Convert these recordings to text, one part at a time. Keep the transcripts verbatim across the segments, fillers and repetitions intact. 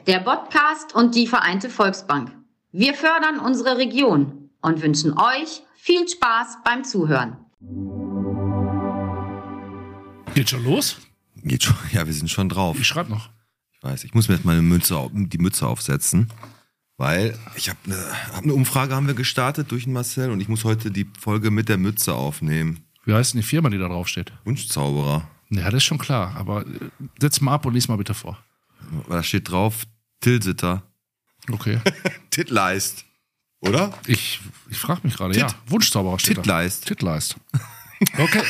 der Podcast und die Vereinte Volksbank. Wir fördern unsere Region und wünschen euch viel Spaß beim Zuhören. Geht schon los? Geht schon, ja, wir sind schon drauf. Ich schreibe noch. Ich weiß, ich muss mir jetzt mal eine Mütze, die Mütze aufsetzen, weil ich habe eine, hab eine Umfrage haben wir gestartet durch den Marcel und ich muss heute die Folge mit der Mütze aufnehmen. Wie heißt denn die Firma, die da drauf steht? Wunschzauberer. Ja, das ist schon klar, aber setz mal ab und lies mal bitte vor. Da steht drauf, Tilsiter. Okay. Titleist, oder? Ich, ich frage mich gerade, Tit- ja. Wunschzauberer steht Titleist. da. Titleist. Okay.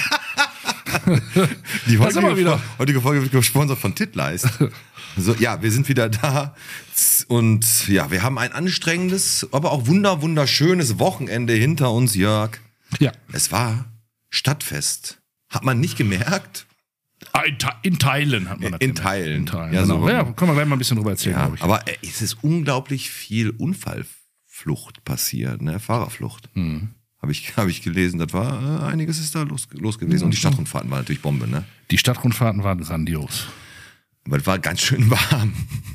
Die Da sind wir heutige, wieder. heutige Folge wird gesponsert von Titleist. So, ja, wir sind wieder da und ja, wir haben ein anstrengendes, aber auch wunder wunderschönes Wochenende hinter uns, Jörg. Ja. Es war Stadtfest. Hat man nicht gemerkt? In, Te- in Teilen hat man das In gemerkt. Teilen. In Teilen, Ja, ja, genau. so- Ja, können wir gleich mal ein bisschen drüber erzählen, Ja, glaube ich. aber äh, es ist unglaublich viel Unfallflucht passiert, ne? Fahrerflucht. Hm. Habe ich, hab ich gelesen, das war, äh, einiges ist da los, los gewesen. Und die Stadtrundfahrten waren natürlich Bombe, ne? Die Stadtrundfahrten waren grandios. Aber es war ganz schön warm.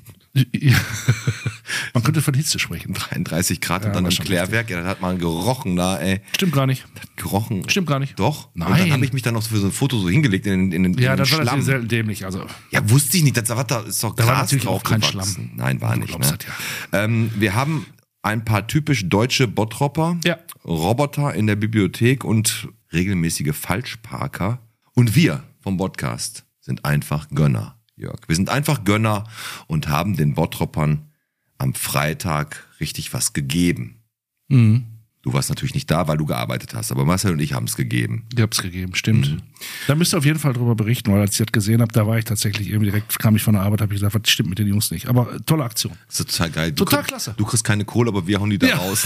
Man könnte von Hitze sprechen. dreiunddreißig Grad Ja, und dann war im schon Klärwerk, ja, das hat man gerochen da, ey. Stimmt gar nicht. Gerochen. Stimmt gar nicht. Doch. Nein. Und dann habe ich mich dann noch für so ein Foto so hingelegt in den, in den, Ja, in den das war Schlamm. natürlich selten dämlich. Also, Ja, wusste ich nicht. Das war, da ist doch Da war Gras natürlich auch drauf kein gewachsen. Schlamm. Nein, war Du nicht. glaubst Ne? das ja. Ähm, wir haben ein paar typisch deutsche Bottropper, Ja. Roboter in der Bibliothek und regelmäßige Falschparker. Und wir vom Podcast sind einfach Gönner, Jörg. Wir sind einfach Gönner und haben den Bottroppern am Freitag richtig was gegeben. Mhm. Du warst natürlich nicht da, weil du gearbeitet hast, aber Marcel und ich haben es gegeben. Ich hab's gegeben, stimmt. Mhm. Da müsst ihr auf jeden Fall drüber berichten, weil als ich das gesehen habe, da war ich tatsächlich irgendwie direkt, kam ich von der Arbeit, habe ich gesagt, was stimmt mit den Jungs nicht. Aber äh, tolle Aktion. Das ist total geil. Du Total krieg- klasse. Du kriegst keine Kohle, aber wir hauen die da Ja. raus.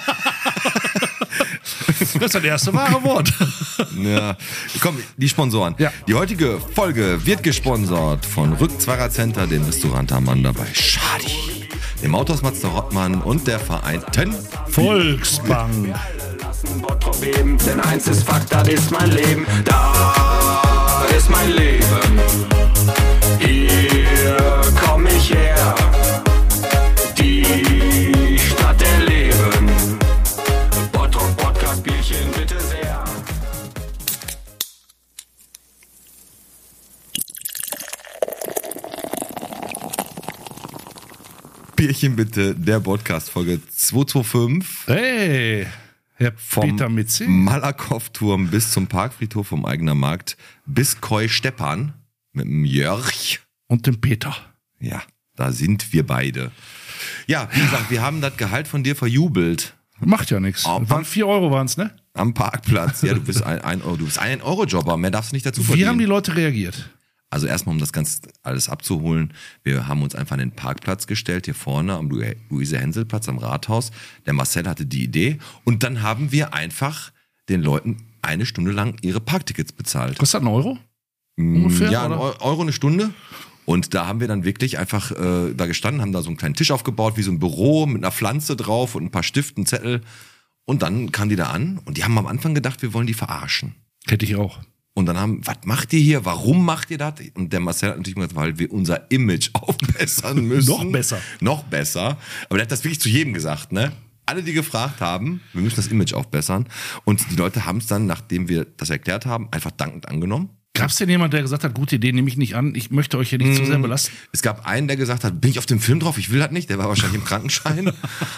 Das ist das erste wahre Wort. Ja. Komm, die Sponsoren. Ja. Die heutige Folge wird gesponsert von Rückzwarer Center, dem Restaurant Ammann dabei Schadi, dem Autohaus Mazda Rottmann und der Vereinten Volksbank. Lassen Bottrop leben, denn eins ist Fakt, das ist mein Leben. Da ist mein Leben. Hier komm ich her. Die Stadt der Leben. Bottrop Podcast Bierchen bitte sehr. Bierchen bitte, der Podcast-Folge zweihundertfünfundzwanzig. Hey, Herr Vom Peter Mitzi. Malakow-Turm bis zum Parkfriedhof vom Eigener Markt bis Koi Steppan mit dem Jörg. Und dem Peter. Ja, da sind wir beide. Ja, wie gesagt, wir haben das Gehalt von dir verjubelt. Macht ja nichts. Oh, Waren vier Euro waren's, ne? Am Parkplatz. Ja, du bist ein, ein Euro, du bist ein Euro-Jobber, mehr darfst du nicht dazu Wie verdienen. haben die Leute reagiert? Also erstmal, um das ganz alles abzuholen, wir haben uns einfach an den Parkplatz gestellt, hier vorne am Lu- Luise-Hensel-Platz am Rathaus. Der Marcel hatte die Idee und dann haben wir einfach den Leuten eine Stunde lang ihre Parktickets bezahlt. Kostet das ein Euro? Ungefähr, Ja, ein oder? Eu- Euro eine Stunde. Und da haben wir dann wirklich einfach äh, da gestanden, haben da so einen kleinen Tisch aufgebaut, wie so ein Büro mit einer Pflanze drauf und ein paar Stiften, Zettel. Und dann kamen die da an und die haben am Anfang gedacht, wir wollen die verarschen. Hätte ich auch. Und dann haben, was macht ihr hier? Warum macht ihr das? Und der Marcel hat natürlich gesagt, weil wir unser Image aufbessern müssen. Noch besser. Noch besser. Aber der hat das wirklich zu jedem gesagt, ne? Alle, die gefragt haben, wir müssen das Image aufbessern. Und die Leute haben es dann, nachdem wir das erklärt haben, einfach dankend angenommen. Gab es denn jemand, der gesagt hat, gute Idee, nehme ich nicht an, ich möchte euch hier nicht zu sehr belasten? Es gab einen, der gesagt hat, bin ich auf dem Film drauf? Ich will das nicht. Der war wahrscheinlich im Krankenschein.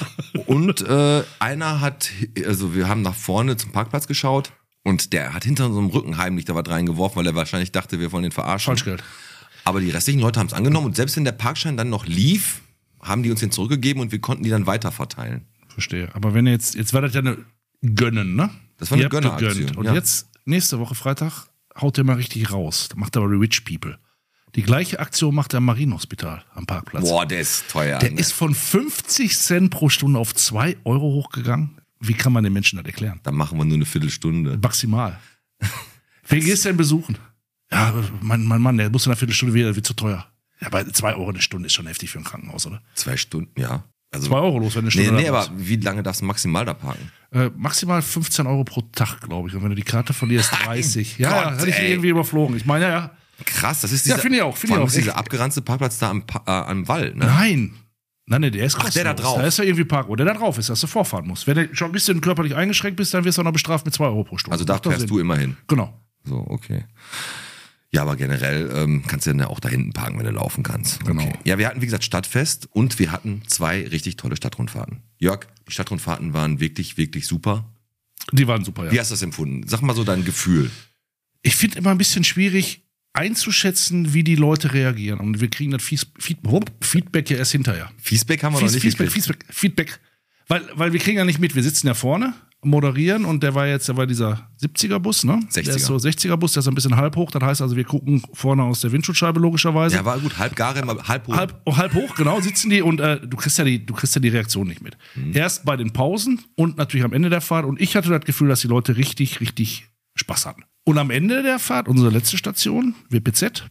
Und äh, einer hat, also wir haben nach vorne zum Parkplatz geschaut und der hat hinter unserem Rücken heimlich da was reingeworfen, weil er wahrscheinlich dachte, wir wollen den verarschen. Falschgeld. Aber die restlichen Leute haben es angenommen und selbst wenn der Parkschein dann noch lief, haben die uns den zurückgegeben und wir konnten die dann weiter verteilen. Verstehe. Aber wenn ihr jetzt, jetzt war das ja eine Gönnen, ne? Das war eine Ihr habt Gönneraktion, gegönnt. Und ja. jetzt, nächste Woche Freitag, haut ihr mal richtig raus. Da macht aber die Rich People. Die gleiche Aktion macht er am Marienhospital am Parkplatz. Boah, der ist teuer. Der ne? ist von fünfzig Cent pro Stunde auf zwei Euro hochgegangen. Wie kann man den Menschen das erklären? Dann machen wir nur eine Viertelstunde. Maximal. Wen gehst du denn besuchen? Ja, mein, mein Mann, der muss in einer Viertelstunde wieder, das wird zu teuer. Ja, bei zwei Euro eine Stunde ist schon heftig für ein Krankenhaus, oder? Zwei Stunden, ja. Also, Zwei Euro los, wenn eine nee, Stunde nee, da aber ist. wie lange darfst du maximal da parken? Äh, maximal fünfzehn Euro pro Tag, glaube ich. Und wenn du die Karte verlierst, dreißig. Ja, ja, Gott, hatte ich ey. irgendwie überflogen. Ich meine, ja, ja. Krass, das ist Ja, dieser, finde ich auch, finde vor allem ich auch, ist dieser echt. abgeranzte Parkplatz da am, Pa- äh, am Wall, ne? Nein. Nein, nee, der ist kostenlos. der da drauf. Da ist ja irgendwie Park, der da drauf ist, dass du vorfahren musst. Wenn du schon ein bisschen körperlich eingeschränkt bist, dann wirst du auch noch bestraft mit zwei Euro pro Stunde. Also da Macht doch fährst Sinn. du immer hin. Genau. So, okay. Ja, aber generell ähm, kannst du ja auch da hinten parken, wenn du laufen kannst. Genau. Okay. Ja, wir hatten, wie gesagt, Stadtfest und wir hatten zwei richtig tolle Stadtrundfahrten. Jörg, die Stadtrundfahrten waren wirklich, wirklich super. Die waren super, ja. Wie hast du das empfunden? Sag mal so dein Gefühl. Ich finde immer ein bisschen schwierig einzuschätzen, wie die Leute reagieren. Und wir kriegen das Fies- Feed- Feedback ja erst hinterher. Feedback haben wir Fies- noch nicht Feedback, gekriegt. Feedback, Feedback. Weil, weil wir kriegen ja nicht mit, wir sitzen ja vorne, moderieren und der war jetzt, der war dieser siebziger-Bus, ne? Der sechziger. ist so sechziger-Bus, der ist ein bisschen halb hoch. Das heißt also, wir gucken vorne aus der Windschutzscheibe logischerweise. Ja, war gut. Halb Gare, halb hoch. Halb, oh, halb hoch, genau, sitzen die und äh, du kriegst ja die, du kriegst ja die Reaktion nicht mit. Mhm. Erst bei den Pausen und natürlich am Ende der Fahrt. Und ich hatte das Gefühl, dass die Leute richtig, richtig Spaß hatten. Und am Ende der Fahrt, unsere letzte Station, W P Z.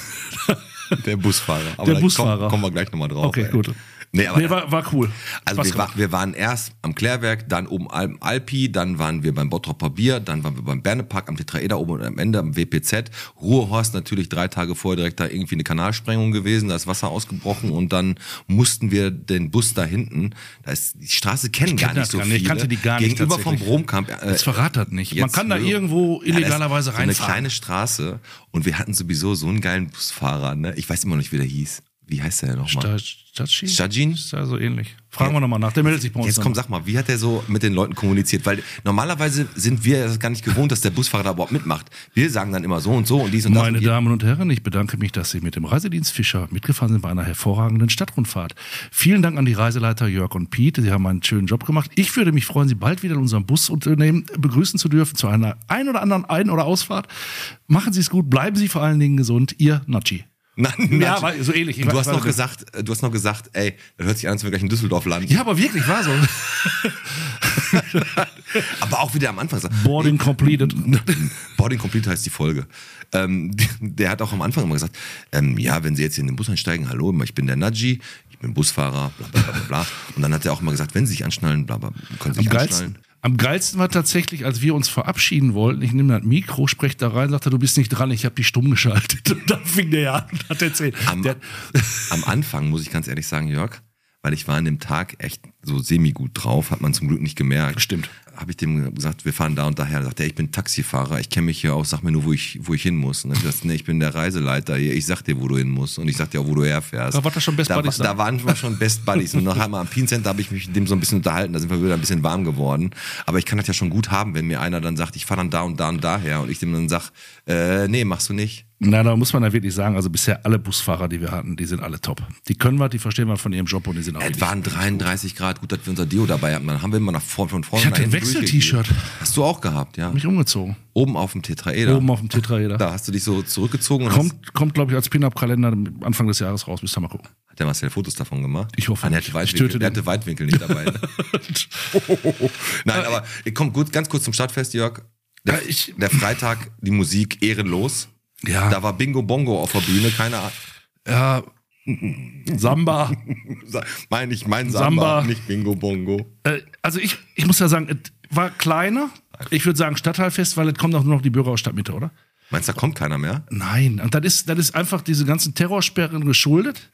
Der Busfahrer. Aber Der da Busfahrer. Kommen, kommen wir gleich nochmal drauf. Okay, ey. gut. Nee, aber Nee, war, war cool. Also Spaß wir, war, gemacht. wir waren erst am Klärwerk, dann oben am Alpi, dann waren wir beim Bottropper Bier, dann waren wir beim Bernepark am Tetraeder oben und am Ende am W P Z. Ruhrhorst natürlich drei Tage vorher direkt da irgendwie eine Kanalsprengung gewesen, da ist Wasser ausgebrochen und dann mussten wir den Bus da hinten, da ist die Straße kennen Ich gar kenn nicht das so gar viele. nicht, ich kannte die gar nicht Gegenüber vom tatsächlich. Bromkamp. Äh, Jetzt verrat das nicht. Man jetzt kann da nur- irgendwo Ja, da ist illegalerweise so eine reinfahren. kleine Straße und wir hatten sowieso so einen geilen Busfahrer, ne? Ich weiß immer noch nicht, wie der hieß. Wie heißt der denn nochmal? Stadtschien? Stadtschien? Ist ja so ähnlich. Fragen wir nochmal nach, der meldet sich bei uns. Jetzt komm, dann. sag mal, wie hat der so mit den Leuten kommuniziert? Weil normalerweise sind wir das gar nicht gewohnt, dass der Busfahrer da überhaupt mitmacht. Wir sagen dann immer so und so und dies und das. Meine und Damen und Herren, ich bedanke mich, dass Sie mit dem Reisedienst Fischer mitgefahren sind bei einer hervorragenden Stadtrundfahrt. Vielen Dank an die Reiseleiter Jörg und Piet. Sie haben einen schönen Job gemacht. Ich würde mich freuen, Sie bald wieder in unserem Busunternehmen begrüßen zu dürfen zu einer ein- oder anderen Ein- oder Ausfahrt. Machen Sie es gut, bleiben Sie vor allen Dingen gesund. Ihr Natschi. Nein, Ja, nein. war so ähnlich. Ich Du weiß- hast noch weiß- gesagt, du hast noch gesagt, ey, das hört sich an, als wenn wir gleich in Düsseldorf landen. Ja, aber wirklich, war so. Aber auch wieder am Anfang gesagt. Boarding completed. Boarding Complete heißt die Folge. Ähm, der hat auch am Anfang immer gesagt, ähm, ja, wenn Sie jetzt hier in den Bus einsteigen, hallo, ich bin der Nadji, ich bin Busfahrer, bla bla bla bla, bla. Und dann hat er auch immer gesagt, wenn Sie sich anschnallen, bla bla, können Sie Am sich geilsten, anschnallen. am geilsten war tatsächlich, als wir uns verabschieden wollten, ich nehme das Mikro, spreche da rein, sagt er, du bist nicht dran, ich habe die stumm geschaltet. Und dann fing der an und hat erzählt. Am, Der, am Anfang, muss ich ganz ehrlich sagen, Jörg, weil ich war an dem Tag echt so semi-gut drauf, hat man zum Glück nicht gemerkt. Stimmt. Habe ich dem gesagt, wir fahren da und daher. Da sagt er, ich bin Taxifahrer, ich kenne mich hier aus, sag mir nur, wo ich, wo ich hin muss. Und dann hab ich gesagt, nee, ich bin der Reiseleiter hier, ich sag dir, wo du hin musst. Und ich sag dir auch, wo du herfährst. Da war das schon Best da, Buddies Da dann. waren wir schon Best Buddies. Und nachher mal am Pien Center habe ich mich mit dem so ein bisschen unterhalten, da sind wir wieder ein bisschen warm geworden. Aber ich kann das ja schon gut haben, wenn mir einer dann sagt, ich fahre dann da und da und daher. Und ich dem dann sag, äh, nee, machst du nicht. na, da muss man ja wirklich sagen, also bisher alle Busfahrer, die wir hatten, die sind alle top. Die können was, die verstehen was von ihrem Job und die sind auch Es wirklich- waren dreiunddreißig Grad, gut, dass wir unser Deo dabei hatten. Dann haben wir immer nach vorne von vorne Ich hatte nach ein hinten Wechsel-T-Shirt. durchgegeben. Hast du auch gehabt, ja. mich umgezogen. Oben auf dem Tetraeder. Oben auf dem Tetraeder. Da hast du dich so zurückgezogen und hast, Kommt, kommt glaube ich, als Pin-Up-Kalender Anfang des Jahres raus. Müsst ihr mal gucken. hat der Marcel Fotos davon gemacht? Ich hoffe Ah, der nicht. hatte Ich Weitwinkel, töte der den. hatte Weitwinkel nicht dabei. Ne? Nein, aber kommt gut, ganz kurz zum Stadtfest, Jörg. Der, Ja, ich- der Freitag, die Musik ehrenlos. Ja. Da war Bingo Bongo auf der Bühne, keine Ahnung. Ja, Samba. Mein, ich mein Samba, Samba. nicht Bingo Bongo. Äh, also ich, ich muss ja sagen, es war kleiner. Ich würde sagen Stadtteilfest, weil es kommen doch nur noch die Bürger aus Stadtmitte, oder? Meinst du, da kommt keiner mehr? Nein, und das ist, das ist einfach diese ganzen Terrorsperren geschuldet.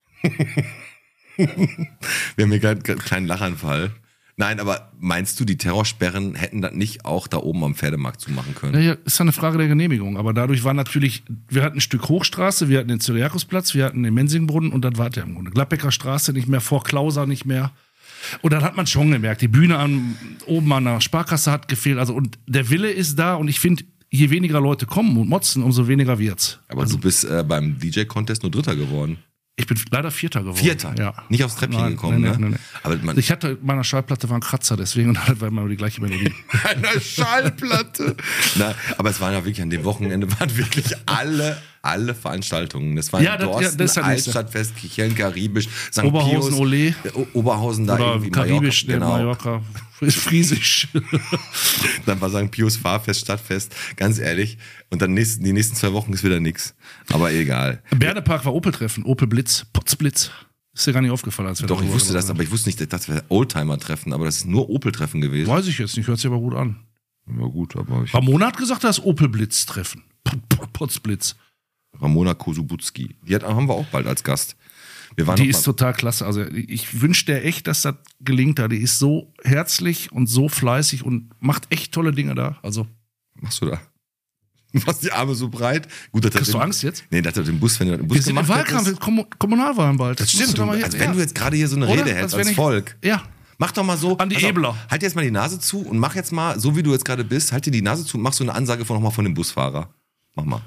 Wir haben hier gerade einen kleinen Lachanfall. Nein, aber meinst du, die Terrorsperren hätten das nicht auch da oben am Pferdemarkt zumachen können? Ja, ja, ist ja eine Frage der Genehmigung. Aber dadurch war natürlich, wir hatten ein Stück Hochstraße, wir hatten den Cyriakusplatz, wir hatten den Mensingbrunnen und das war der im Grunde. Gladbecker Straße nicht mehr, vor Klauser nicht mehr. Und dann hat man schon gemerkt, die Bühne an, oben an der Sparkasse hat gefehlt. Also, und der Wille ist da und ich finde, je weniger Leute kommen und motzen, umso weniger wird's. Aber du bist äh, beim D J-Contest nur Dritter geworden. Ich bin leider Vierter geworden. Vierter? Ja. Nicht aufs Treppchen Nein, gekommen, nee, ne? nee, nee. Aber man, Ich hatte, meiner Schallplatte war ein Kratzer, deswegen, und das war immer die gleiche Melodie. eine Schallplatte. Na, aber es waren ja wirklich, an dem Wochenende waren wirklich alle, alle Veranstaltungen. Das waren Ja, das- ja, Dorsten, das ist ja nächste. Altstadtfest, Kicheln, Karibisch, Sankt Oberhausen, Pius, Ole. äh, O- Oberhausen da Oder irgendwie, Karibisch, Mallorca, der Mallorca. Ist Friesisch. Dann war Sankt Pius Fahrfest, Stadtfest, ganz ehrlich. Und dann nächsten, die nächsten zwei Wochen ist wieder nix. Aber egal. Bernepark war Opel-Treffen, Opel Blitz, Potzblitz. Ist dir gar nicht aufgefallen, als wir Doch, ich darüber wusste das, gesprochen aber ich wusste nicht, dass wir Oldtimer-Treffen, aber das ist nur Opel-Treffen gewesen. haben. Weiß ich jetzt nicht, hört sich aber gut an. Ja gut, aber ich... Ramona hat gesagt, das Opel-Blitz-Treffen. P- P- Potzblitz. Ramona Kosubutski. Die hat, haben wir auch bald als Gast. Wir waren Die noch ist mal, total klasse. Also ich wünsche dir echt, dass das gelingt da. Die ist so herzlich und so fleißig und macht echt tolle Dinge da. Also was machst du da? Du machst die Arme so breit. Gut, dass Hast den, du Angst jetzt? Nee, dass er den Bus, wenn du den Bus wir sind im gemacht Wahlkampf, hättest. Kommun- Kommunalwahlen bald. Das stimmt. Musst du Du, doch mal als hier- wenn ja. du jetzt gerade hier so eine Oder? Rede Als hältst wenn als ich- Volk. Ja. Mach doch mal so. An die pass auf, Ebler. Halt jetzt mal die Nase zu und mach jetzt mal, so wie du jetzt gerade bist, halt dir die Nase zu und mach so eine Ansage von nochmal von dem Busfahrer. Mach mal.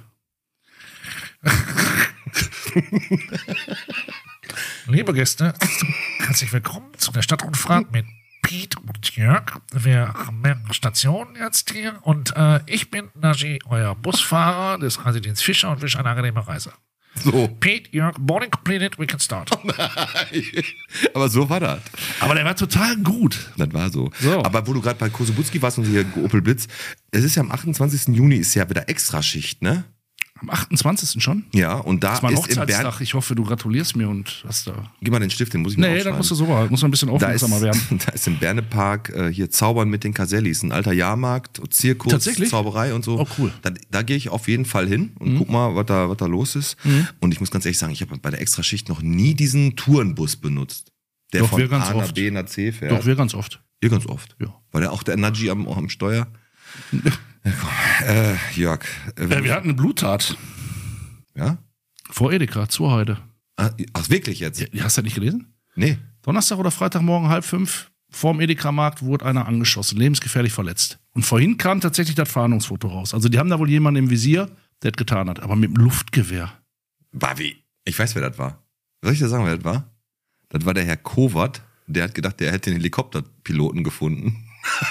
Liebe Gäste, herzlich willkommen zu der Stadtrundfahrt mit Piet und Jörg. Wir haben mehrere Stationen jetzt hier und äh, ich bin Naji, euer Busfahrer des Reisedienst Fischer und wünsche eine angenehme Reise. So. Piet, Jörg, boarding completed, we can start. Aber so war das. Aber der war total gut. Das war so. So. Aber wo du gerade bei Kosubutski warst und hier Opel Blitz, es ist ja am achtundzwanzigsten Juni ist ja wieder Extraschicht, ne? Am achtundzwanzigsten schon? Ja, und da Das ist mein ist im Bern... Hochzeitstag. Ich hoffe, du gratulierst mir und hast da. Gib mal den Stift, den muss ich mir Nee, aufschreiben. da musst du so mal, muss man ein bisschen Da ist, aufmerksamer werden. da ist im Bernepark äh, hier Zaubern mit den Casellis, ein alter Jahrmarkt, Zirkus, Tatsächlich? Zauberei und so. Oh, cool. Da, da gehe ich auf jeden Fall hin und Mhm. guck mal, was da, was da los ist. Mhm. Und ich muss ganz ehrlich sagen, ich habe bei der Extraschicht noch nie diesen Tourenbus benutzt. Der Doch, von wir ganz A nach oft. B nach C fährt. Doch, wir ganz oft. Ihr ganz oft. Ja. War der auch der Naji am, am Steuer? Ja, komm. äh, Jörg. Äh, Ja, wir hatten eine Bluttat ja? vor Edeka, zur Heide. Ah, ach, wirklich jetzt? Ja, die hast du nicht gelesen? Nee. Donnerstag oder Freitagmorgen halb fünf vorm Edeka-Markt wurde einer angeschossen, lebensgefährlich verletzt. Und vorhin kam tatsächlich das Fahndungsfoto raus. Also die haben da wohl jemanden im Visier, der das getan hat, aber mit dem Luftgewehr. War wie? Ich weiß, wer das war. Soll ich dir sagen, wer das war? Das war der Herr Kowat. Der hat gedacht, der hätte den Helikopterpiloten gefunden.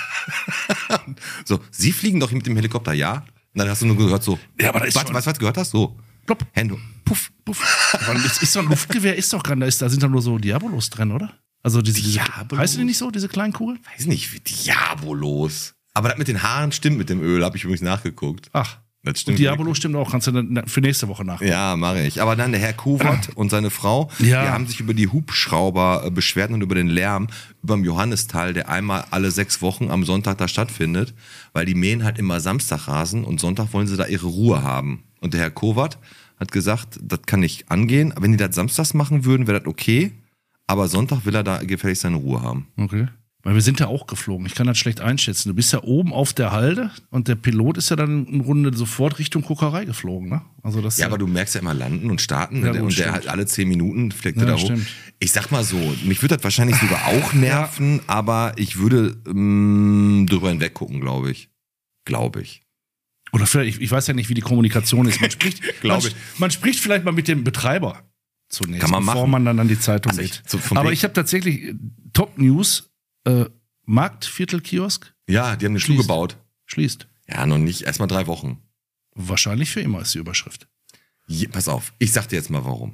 So, Sie fliegen doch mit dem Helikopter, ja? Und dann hast du nur gehört so, Ja, aber da ist was, schon- was, was gehört hast? So, Plopp. Hände, puff, Puff. Aber das ist doch ein Luftgewehr, ist doch gar nicht, da, ist, da sind doch nur so Diabolos drin, oder? Also diese, diese Diabolos? heißen die nicht so, diese kleinen Kugeln? weiß nicht, wie Diabolos. Aber das mit den Haaren stimmt mit dem Öl, habe ich übrigens nachgeguckt. Ach, Das stimmt. und Diabolo stimmt auch, kannst du dann für nächste Woche nach. Ja, mache ich. Aber dann der Herr Kowat und seine Frau, Ja. die haben sich über die Hubschrauber äh, beschwert und über den Lärm überm Johannistal, der einmal alle sechs Wochen am Sonntag da stattfindet, weil die mähen halt immer Samstagrasen und Sonntag wollen sie da ihre Ruhe haben. Und der Herr Kowat hat gesagt, das kann nicht angehen. Wenn die das samstags machen würden, wäre das okay. Aber Sonntag will er da gefälligst seine Ruhe haben. Okay. Weil wir sind ja auch geflogen. Ich kann das schlecht einschätzen. Du bist ja oben auf der Halde und der Pilot ist ja dann in Runde sofort Richtung Kokerei geflogen, ne? Also das Ja, aber du merkst ja immer landen und starten. Ja, ne? gut, und der stimmt. halt alle zehn Minuten fleckt Ja, er da hoch. stimmt. Ich sag mal so, mich würde das wahrscheinlich sogar auch nerven, aber ich würde ähm, drüber hinweg gucken, glaube ich. Glaube ich. Oder vielleicht, ich, ich weiß ja nicht, wie die Kommunikation ist. Man spricht, Glaub man, ich. man spricht vielleicht mal mit dem Betreiber zunächst, Kann man bevor machen. man dann an die Zeitung Also ich- geht. so vom Aber Weg- ich habe tatsächlich äh, Top-News. Äh, Marktviertel-Kiosk Ja, die haben eine Schließt. zugebaut. schließt. Ja, noch nicht. Erstmal drei Wochen. Wahrscheinlich für immer ist die Überschrift. Je, pass auf, ich sag dir jetzt mal warum.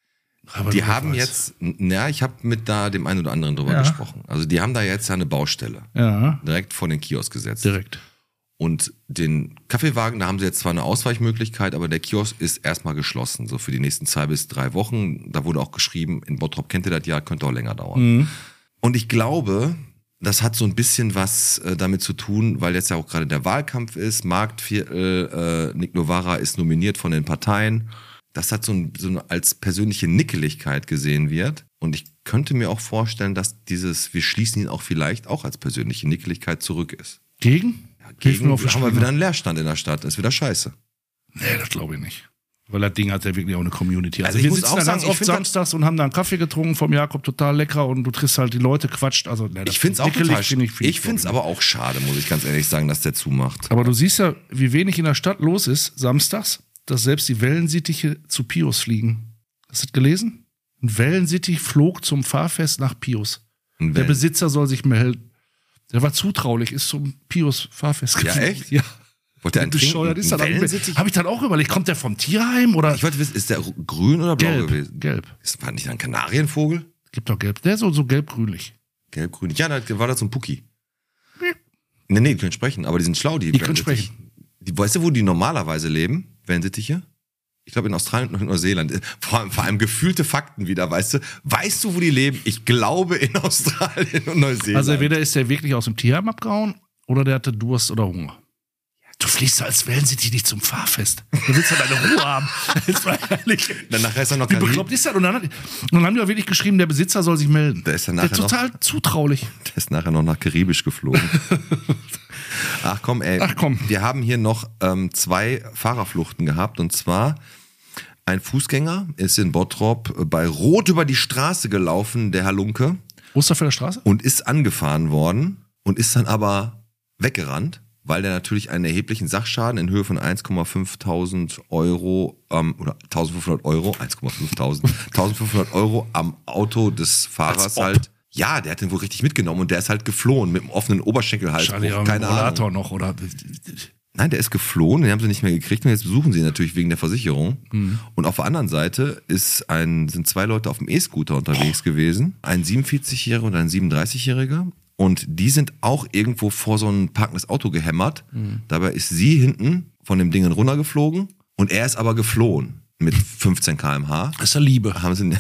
Aber Die du haben weißt. jetzt, na, ich habe mit da dem einen oder anderen drüber Ja. gesprochen. Also die haben da jetzt eine Baustelle Ja, direkt vor den Kiosk gesetzt. direkt. Und den Kaffeewagen, da haben sie jetzt zwar eine Ausweichmöglichkeit, aber der Kiosk ist erstmal geschlossen, so für die nächsten zwei bis drei Wochen. Da wurde auch geschrieben, in Bottrop kennt ihr das ja, könnte auch länger dauern. Mhm. Und ich glaube, das hat so ein bisschen was äh, damit zu tun, weil jetzt ja auch gerade der Wahlkampf ist, Marktviertel, äh, Nick Novara ist nominiert von den Parteien, dass das so, ein, so eine, als persönliche Nickeligkeit gesehen wird. Und ich könnte mir auch vorstellen, dass dieses, wir schließen ihn auch vielleicht auch als persönliche Nickeligkeit zurück ist. Gegen? Hilf Gegen mir auf die haben wir Sprünge. wieder einen Leerstand in der Stadt, das ist wieder scheiße. Nee, das glaube ich nicht. Weil das Ding hat ja wirklich auch eine Community. Also, Also ich wir muss sitzen auch da sagen, ganz ich oft find das- samstags und haben da einen Kaffee getrunken vom Jakob, total lecker und du triffst halt die Leute, quatscht. Also, nee, das Ich finde es auch nickelig total find ich, find ich finde es aber auch schade, muss ich ganz ehrlich sagen, dass der zumacht. Aber du siehst ja, wie wenig in der Stadt los ist, samstags, dass selbst die Wellensittiche zu Pius fliegen. Hast du das gelesen? Ein Wellensittich flog zum Fahrfest nach Pius. Und Der wenn- Besitzer soll sich melden. Der war zutraulich, ist zum Pius-Fahrfest Ja, geflogen. echt? Ja. Wollte der einen Bescheuert ist trinken? das. Ein Wellensittich? Habe ich dann auch überlegt, kommt der vom Tierheim oder Ich wollte wissen, ist der grün oder blau gelb? gewesen? Gelb. Ist war nicht ein Kanarienvogel? Gibt doch gelb. Der ist so, so gelb-grünlich. Gelb-grün. Ja, da war das so ein Pucki. Nee, nee, die können sprechen, aber die sind schlau, die Die können Wellensittich. sprechen. Die, weißt du, wo die normalerweise leben? Wellensittiche? Ich glaube in Australien und in Neuseeland. Vor allem, vor allem gefühlte Fakten wieder, weißt du? Weißt du, wo die leben? Ich glaube in Australien und Neuseeland. Also entweder ist der wirklich aus dem Tierheim abgehauen oder der hatte Durst oder Hunger. Du fliegst, als wählen sie dich nicht zum Fahrfest. Du willst ja deine Ruhe haben. Jetzt mal ehrlich. Dann nachher ist er noch Wie Karib- bekloppt ist das? Und dann, hat, und dann haben die auch wirklich geschrieben, der Besitzer soll sich melden. Der ist dann der nachher noch- total zutraulich. Der ist nachher noch nach Karibisch geflogen. Ach komm, ey. Ach komm. Wir haben hier noch ähm, zwei Fahrerfluchten gehabt. Und zwar ein Fußgänger ist in Bottrop bei Rot über die Straße gelaufen, der Halunke, Osterfelder Straße? und ist angefahren worden und ist dann aber weggerannt, weil der natürlich einen erheblichen Sachschaden in Höhe von eins Komma fünftausend Euro ähm, oder eintausendfünfhundert Euro, eins Komma fünftausend, eintausendfünfhundert Euro am Auto des Fahrers Als ob. halt. Ja, der hat den wohl richtig mitgenommen und der ist halt geflohen mit einem offenen Oberschenkelhalsbruch. Wahrscheinlich auch mit Keine dem Rollator Ahnung. noch, oder? Nein, der ist geflohen, den haben sie nicht mehr gekriegt und jetzt besuchen sie ihn natürlich wegen der Versicherung. Mhm. Und auf der anderen Seite ist ein, sind zwei Leute auf dem E-Scooter unterwegs gewesen, ein siebenundvierzigjähriger und ein siebenunddreißigjähriger. Und die sind auch irgendwo vor so ein parkendes Auto gehämmert. Mhm. Dabei ist sie hinten von dem Ding runtergeflogen und er ist aber geflohen mit fünfzehn Kilometer pro Stunde. Das ist ja Liebe. Haben sie,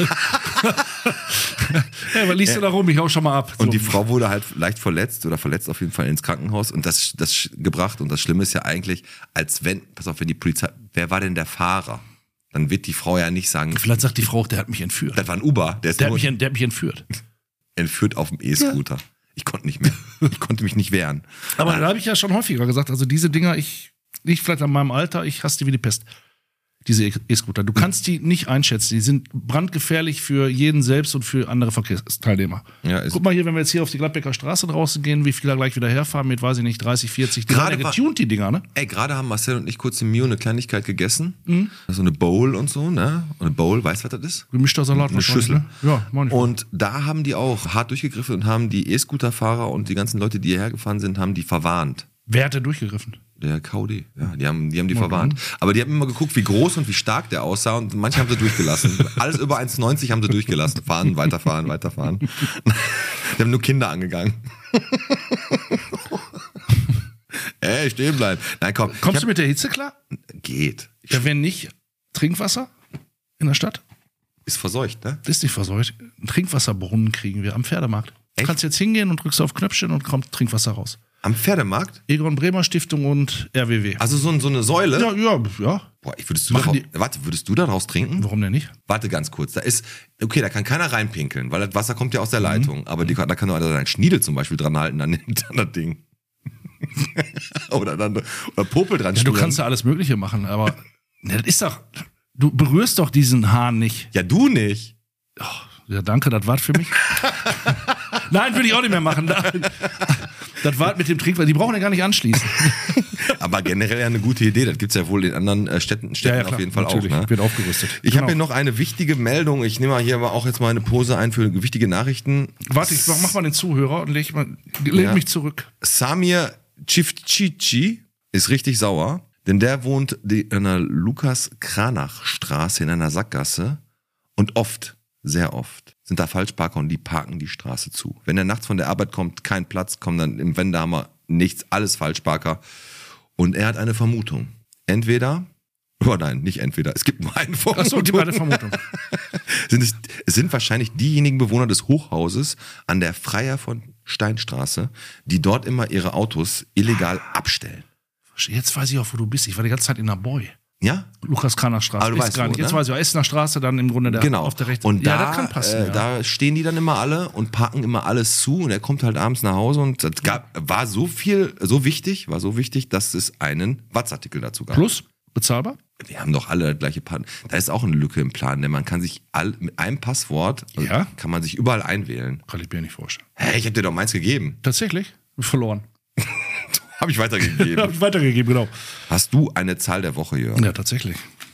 Ja, was liest du da rum? Ich hau schon mal ab. Und So. die Frau wurde halt leicht verletzt oder verletzt auf jeden Fall ins Krankenhaus und das, das gebracht. Und das Schlimme ist ja eigentlich, als wenn, pass auf, wenn die Polizei, wer war denn der Fahrer? Dann wird die Frau ja nicht sagen, Vielleicht sagt die Frau, der hat mich entführt. das war ein Uber, der ist Der hat nur mich, ent- der hat mich entführt. entführt auf dem E-Scooter. Ich konnte nicht mehr. Ich konnte mich nicht wehren. Aber da habe ich ja schon häufiger gesagt, also diese Dinger, ich, nicht vielleicht an meinem Alter, ich hasse die wie die Pest. Diese E- E-Scooter. Du kannst die nicht einschätzen. Die sind brandgefährlich für jeden selbst und für andere Verkehrsteilnehmer. Ja, ist- Guck mal hier, wenn wir jetzt hier auf die Gladbecker Straße draußen gehen, wie viele da gleich wieder herfahren mit, weiß ich nicht, dreißig, vierzig. Die Gerade sind ja war- getuned, die Dinger, ne? Ey, gerade haben Marcel und ich kurz im Mio eine Kleinigkeit gegessen. Mhm. So eine Bowl und so, ne? Und eine Bowl, weißt du, was das ist? Gemischter Salat Eine wahrscheinlich, Schüssel. Ne? Ja, meine ich. Und da haben die auch hart durchgegriffen und haben die E-Scooter-Fahrer und die ganzen Leute, die hierher gefahren sind, haben die verwarnt. Wer hat denn durchgegriffen? Der K D, ja, die haben die, haben die verwarnt. Aber die haben immer geguckt, wie groß und wie stark der aussah und manche haben sie durchgelassen. Alles über eins neunzig haben sie durchgelassen. Fahren, weiterfahren, weiterfahren. Die haben nur Kinder angegangen. Ey, stehen bleiben. Nein, komm. Kommst ich du mit der Hitze klar? hab, geht. Ja, wenn nicht, Trinkwasser in der Stadt? Ist verseucht, ne? Das ist nicht verseucht. Einen Trinkwasserbrunnen kriegen wir am Pferdemarkt. Du Echt? kannst jetzt hingehen und drückst auf Knöpfchen und kommt Trinkwasser raus. Am Pferdemarkt? Egon Bremer Stiftung und R W W. Also so, ein- so eine Säule? Ja, ja, ja. Boah, ich würdest du Machen daraus, warte, würdest du daraus trinken? Warum denn nicht? Warte ganz kurz. Da ist, okay, da kann keiner reinpinkeln, weil das Wasser kommt ja aus Mhm. der Leitung. Aber die, da kann nur einer seinen Schniedel zum Beispiel dran halten an, den, an das Ding. oder dann, oder Popel dran Ja, du schnüren. kannst ja alles Mögliche machen, aber ne, das ist doch. Du berührst doch diesen Hahn nicht. Ja, du nicht. Ja, danke, das war's für mich. Nein, würde ich auch nicht mehr machen. Nein. Das war mit dem Trinkwasser. Die brauchen ja gar nicht anschließen. Aber generell ja eine gute Idee. Das gibt's ja wohl in anderen äh, Städten, Städten auf jeden Fall natürlich. auch. Ne? Wird aufgerüstet. Ich Genau. habe hier noch eine wichtige Meldung. Ich nehme mal hier aber auch jetzt mal eine Pose ein für wichtige Nachrichten. Warte, ich mach, mach mal den Zuhörer und leg, mal, leg Ja. mich zurück. Samir Cifcici ist richtig sauer, denn der wohnt die- in einer Lukas-Kranach-Straße in einer Sackgasse und oft, sehr oft, sind da Falschparker und die parken die Straße zu. Wenn er nachts von der Arbeit kommt, kein Platz, kommen dann im Wendehammer nichts, alles Falschparker. Und er hat eine Vermutung. Entweder, oh nein, nicht entweder, es gibt nur eine Vermutung. Achso, gib mal eine Vermutung. Sind es, es sind wahrscheinlich diejenigen Bewohner des Hochhauses an der Freier von Steinstraße, die dort immer ihre Autos illegal abstellen. Jetzt weiß ich auch, wo du bist. Ich war die ganze Zeit in der Boy. Ja? Lukas Kraner Straße. Aber du Ist weißt gar wo, nicht. Jetzt ne? weiß ich auch. Essener Straße, dann im Grunde der, Genau. auf der rechten Und ja, da, das kann passen. äh, ja. da stehen die dann immer alle und parken immer alles zu und er kommt halt abends nach Hause und es gab, war so viel, so wichtig, war so wichtig, dass es einen Watzartikel dazu gab. Plus, bezahlbar? Wir haben doch alle das gleiche Partner. Da ist auch eine Lücke im Plan, denn man kann sich all, mit einem Passwort, Ja? kann man sich überall einwählen. Kann ich mir nicht vorstellen. Hä, ich hab dir doch meins gegeben. Tatsächlich? Verloren. Habe ich weitergegeben. Hab ich weitergegeben, genau. Hast du eine Zahl der Woche, Jörg? Ja, tatsächlich.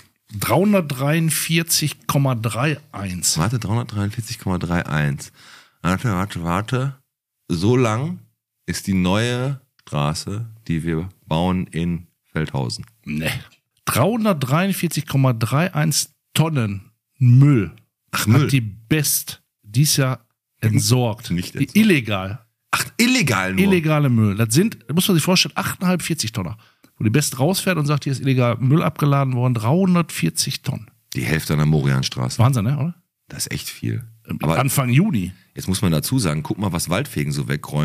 dreihundertdreiundvierzig Komma einunddreißig. Warte, dreihundertdreiundvierzig Komma einunddreißig. Warte, warte, warte. So lang ist die neue Straße, die wir bauen in Feldhausen. Nee. dreihundertdreiundvierzig Komma einunddreißig Tonnen Müll. Ach, Müll. Hat die Best dies Jahr entsorgt. Nicht Die entsorgt. illegal. Ach, illegal nur. Illegale Müll. Das sind, da muss man sich vorstellen, achtundvierzig Tonner. Wo die Best rausfährt und sagt, hier ist illegal Müll abgeladen worden. dreihundertvierzig Tonnen. Die Hälfte an der Morianstraße. Wahnsinn, ne? Oder? Das ist echt viel. Aber Aber Anfang Juni. jetzt muss man dazu sagen, guck mal, was Waldfegen so wegräumt.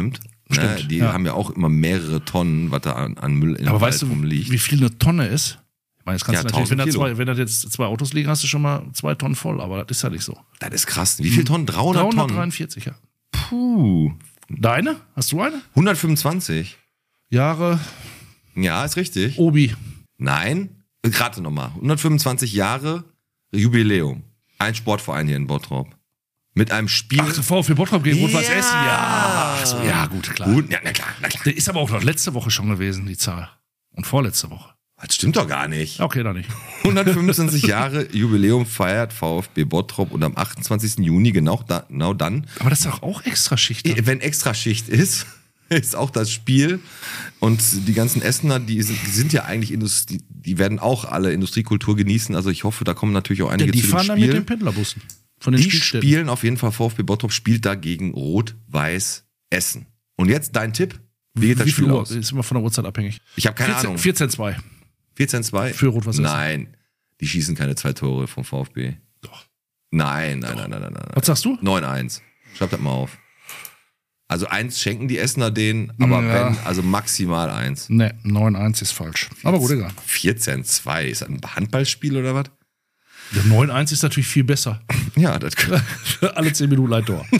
Ne? Stimmt, Die ja. haben ja auch immer mehrere Tonnen, was da an, an Müll in Aber der weißt Welt du, rumliegt. wie viel eine Tonne ist? Ich meine, jetzt kannst Ja, du natürlich, wenn da, tausend Kilo. zwei, wenn da jetzt zwei Autos liegen, hast du schon mal zwei Tonnen voll, aber das ist ja nicht so. Das ist krass. Wie viel Tonnen? dreihundert Tonnen? dreihundertdreiundvierzig, ja. Puh. Deine? Hast du eine? hundertfünfundzwanzig. Jahre, Ja, ist richtig. Obi. Nein. Rate nochmal. hundertfünfundzwanzig Jahre Jubiläum. Ein Sportverein hier in Bottrop. Mit einem Spiel. Ach, VfB Bottrop gegen Rot-Weiß Ja. Essen. Ja. Ach so, ja, gut, klar. Gut, ja, na klar, na klar. Der ist aber auch noch letzte Woche schon gewesen, die Zahl. Und vorletzte Woche. Das stimmt doch gar nicht. Okay, da nicht. hundertfünfundzwanzig Jahre Jubiläum feiert VfB Bottrop und am achtundzwanzigsten Juni genau, da, genau dann, Aber das ist doch auch extra Schicht. dann. wenn Extraschicht ist, ist auch das Spiel. Und die ganzen Essener, die sind, die sind ja eigentlich Industrie, die werden auch alle Industriekultur genießen. Also ich hoffe, da kommen natürlich auch einige Denn die zu dem fahren dann mit Spiel. den Pendlerbussen. Von den Die Spielstätten. spielen auf jeden Fall, VfB Bottrop spielt dagegen Rot-Weiß Essen. Und jetzt dein Tipp. Wie geht das Wie viel Spiel Uhr? aus? Ist immer von der Uhrzeit abhängig. Ich habe keine Ahnung. vierzehn zwei. vierzehn zwei? Für Rot-Weiß Essen. Nein, die schießen keine zwei Tore vom VfB. Doch. Nein, nein, nein, nein, nein, nein. Was sagst du? neun eins. Schreib das mal auf. Also eins schenken die Essener denen, aber Ja. wenn, also maximal eins. Ne, neun eins ist falsch. Aber gut, egal. vierzehn zwei. Ist das ein Handballspiel oder was? Der neun eins ist natürlich viel besser. Ja, das Alle zehn Minuten ein Tor.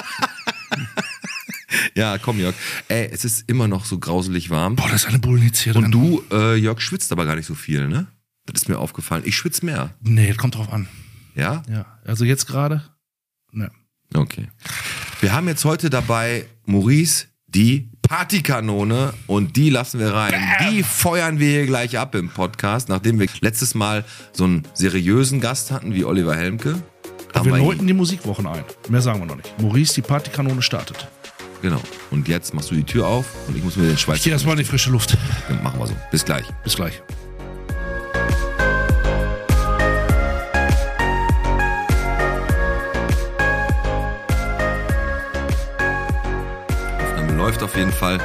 Ja, komm, Jörg. Ey, es ist immer noch so grauselig warm. Boah, da ist eine Bullenhitz hier drin. Und du, äh, Jörg, schwitzt aber gar nicht so viel, ne? Das ist mir aufgefallen. Ich schwitze mehr. Nee, das kommt drauf an. Ja? Ja, also jetzt gerade? Ne. Okay. Wir haben jetzt heute dabei Maurice, die Partykanone, und die lassen wir rein. Die feuern wir hier gleich ab im Podcast, nachdem wir letztes Mal so einen seriösen Gast hatten wie Oliver Helmke. Haben Wir wir läuten die Musikwochen ein. Mehr sagen wir noch nicht. Maurice, die Partykanone startet. Genau. Und jetzt machst du die Tür auf und ich muss mir den Schweiß. Ich gehe erstmal in die frische Luft. Machen wir so. Bis gleich. Bis gleich. Aufnahme läuft auf jeden Fall.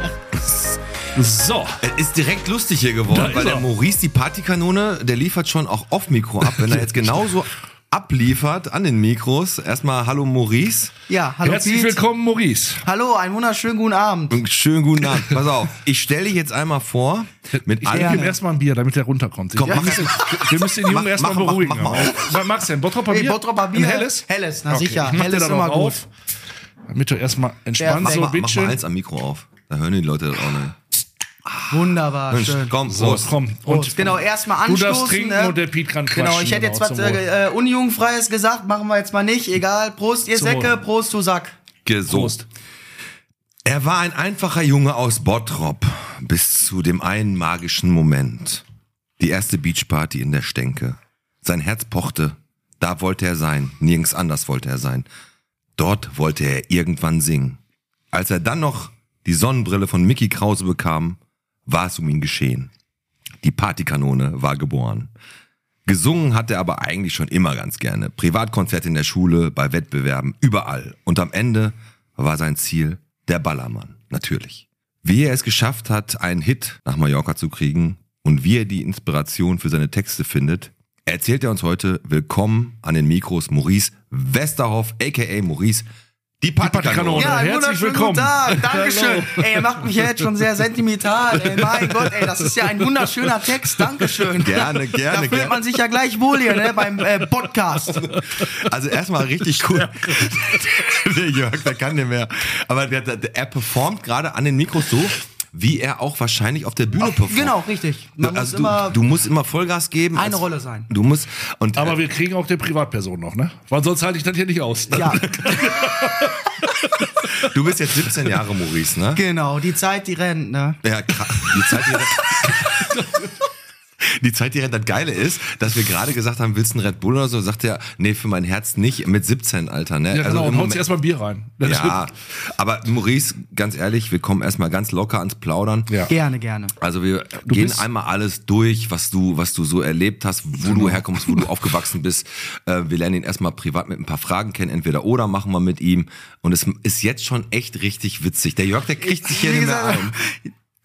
So. Es ist direkt lustig hier geworden, Da ist weil der er. Maurice, die Partykanone, der liefert schon auch off-Mikro ab. Wenn er jetzt genauso abliefert an den Mikros. Erstmal hallo Maurice. Ja, hallo Herzlich Piet. willkommen, Maurice. Hallo, einen wunderschönen guten Abend. Und schönen guten Abend. Pass auf, ich stelle dich jetzt einmal vor. Mit Ich allen- gebe ihm erstmal ein Bier, damit er runterkommt. Komm, wir, mach- müssen, wir müssen den Jungen Mach- erstmal mach- mach- beruhigen. mach mal auf. Was magst du denn? Bottropper Hey, Bier? Bottroper Bier. Ein helles? Helles, na Okay, sicher. ich mach Helles dir ist dann immer auch gut. auf, damit du erstmal entspannt Perfekt. so mach, mach mal bitchen. eins am Mikro auf. Da hören die Leute das auch nicht. Wunderbar, Mensch, schön. komm, So, Prost. komm. Prost. Genau, erstmal Du anstoßen. darfst trinken ne? und der Piet kann quatschen. Genau, ich hätte jetzt was zum Wohl. äh, Unjugendfreies gesagt, machen wir jetzt mal nicht. Egal, Prost, ihr Zum Säcke, Wohl. Prost, du Sack. Gesund. Prost. Er war ein einfacher Junge aus Bottrop bis zu dem einen magischen Moment. Die erste Beachparty in der Stenke. Sein Herz pochte. Da wollte er sein. Nirgends anders wollte er sein. Dort wollte er irgendwann singen. Als er dann noch die Sonnenbrille von Mickey Krause bekam, war es um ihn geschehen. Die Partykanone war geboren. Gesungen hat er aber eigentlich schon immer ganz gerne. Privatkonzerte in der Schule, bei Wettbewerben, überall. Und am Ende war sein Ziel der Ballermann, natürlich. Wie er es geschafft hat, einen Hit nach Mallorca zu kriegen und wie er die Inspiration für seine Texte findet, erzählt er uns heute. Willkommen an den Mikros Maurice Westerhoff, aka Maurice, die Partykanone. Partykanone. Ja, einen herzlich wunderschönen willkommen. guten Tag. Dankeschön. Hallo. Ey, ihr macht mich ja jetzt schon sehr sentimental. Ey, mein Gott, ey, das ist ja ein wunderschöner Text. Dankeschön. Gerne, Da gerne, fühlt gerne. man sich ja gleich wohl hier, ne, beim äh, Podcast. Also erstmal richtig cool. Der Jörg, der kann nicht mehr. Aber der, der, er performt gerade an den Mikros so, wie er auch wahrscheinlich auf der Bühne performt. Genau, richtig. Man Also muss immer du, du musst immer Vollgas geben. eine als- Rolle sein. Du musst und Aber äh, wir kriegen auch der Privatperson noch, ne? Weil sonst halte ich das hier nicht aus. Ja, du bist jetzt siebzehn Jahre, Maurice, ne? genau. Die Zeit, die rennt, ne? Ja, krass. Die Zeit, die rennt. Die Zeit, die rennt. Das Geile ist, dass wir gerade gesagt haben, willst du einen Red Bull oder so? Sagt er, nee, für mein Herz nicht. Mit siebzehn, Alter, ne? Ja, genau. im Und haut Moment- sich erstmal ein Bier rein. Das ja, aber Maurice, ganz ehrlich, wir kommen erstmal ganz locker ans Plaudern. Ja. Gerne, gerne. Also wir gehen bist- einmal alles durch, was du, was du so erlebt hast, wo du herkommst, wo du aufgewachsen bist. Äh, wir lernen ihn erstmal privat mit ein paar Fragen kennen, entweder oder machen wir mit ihm. Und es ist jetzt schon echt richtig witzig. Der Jörg, der kriegt sich hier Wie nicht mehr gesagt, ein. Der,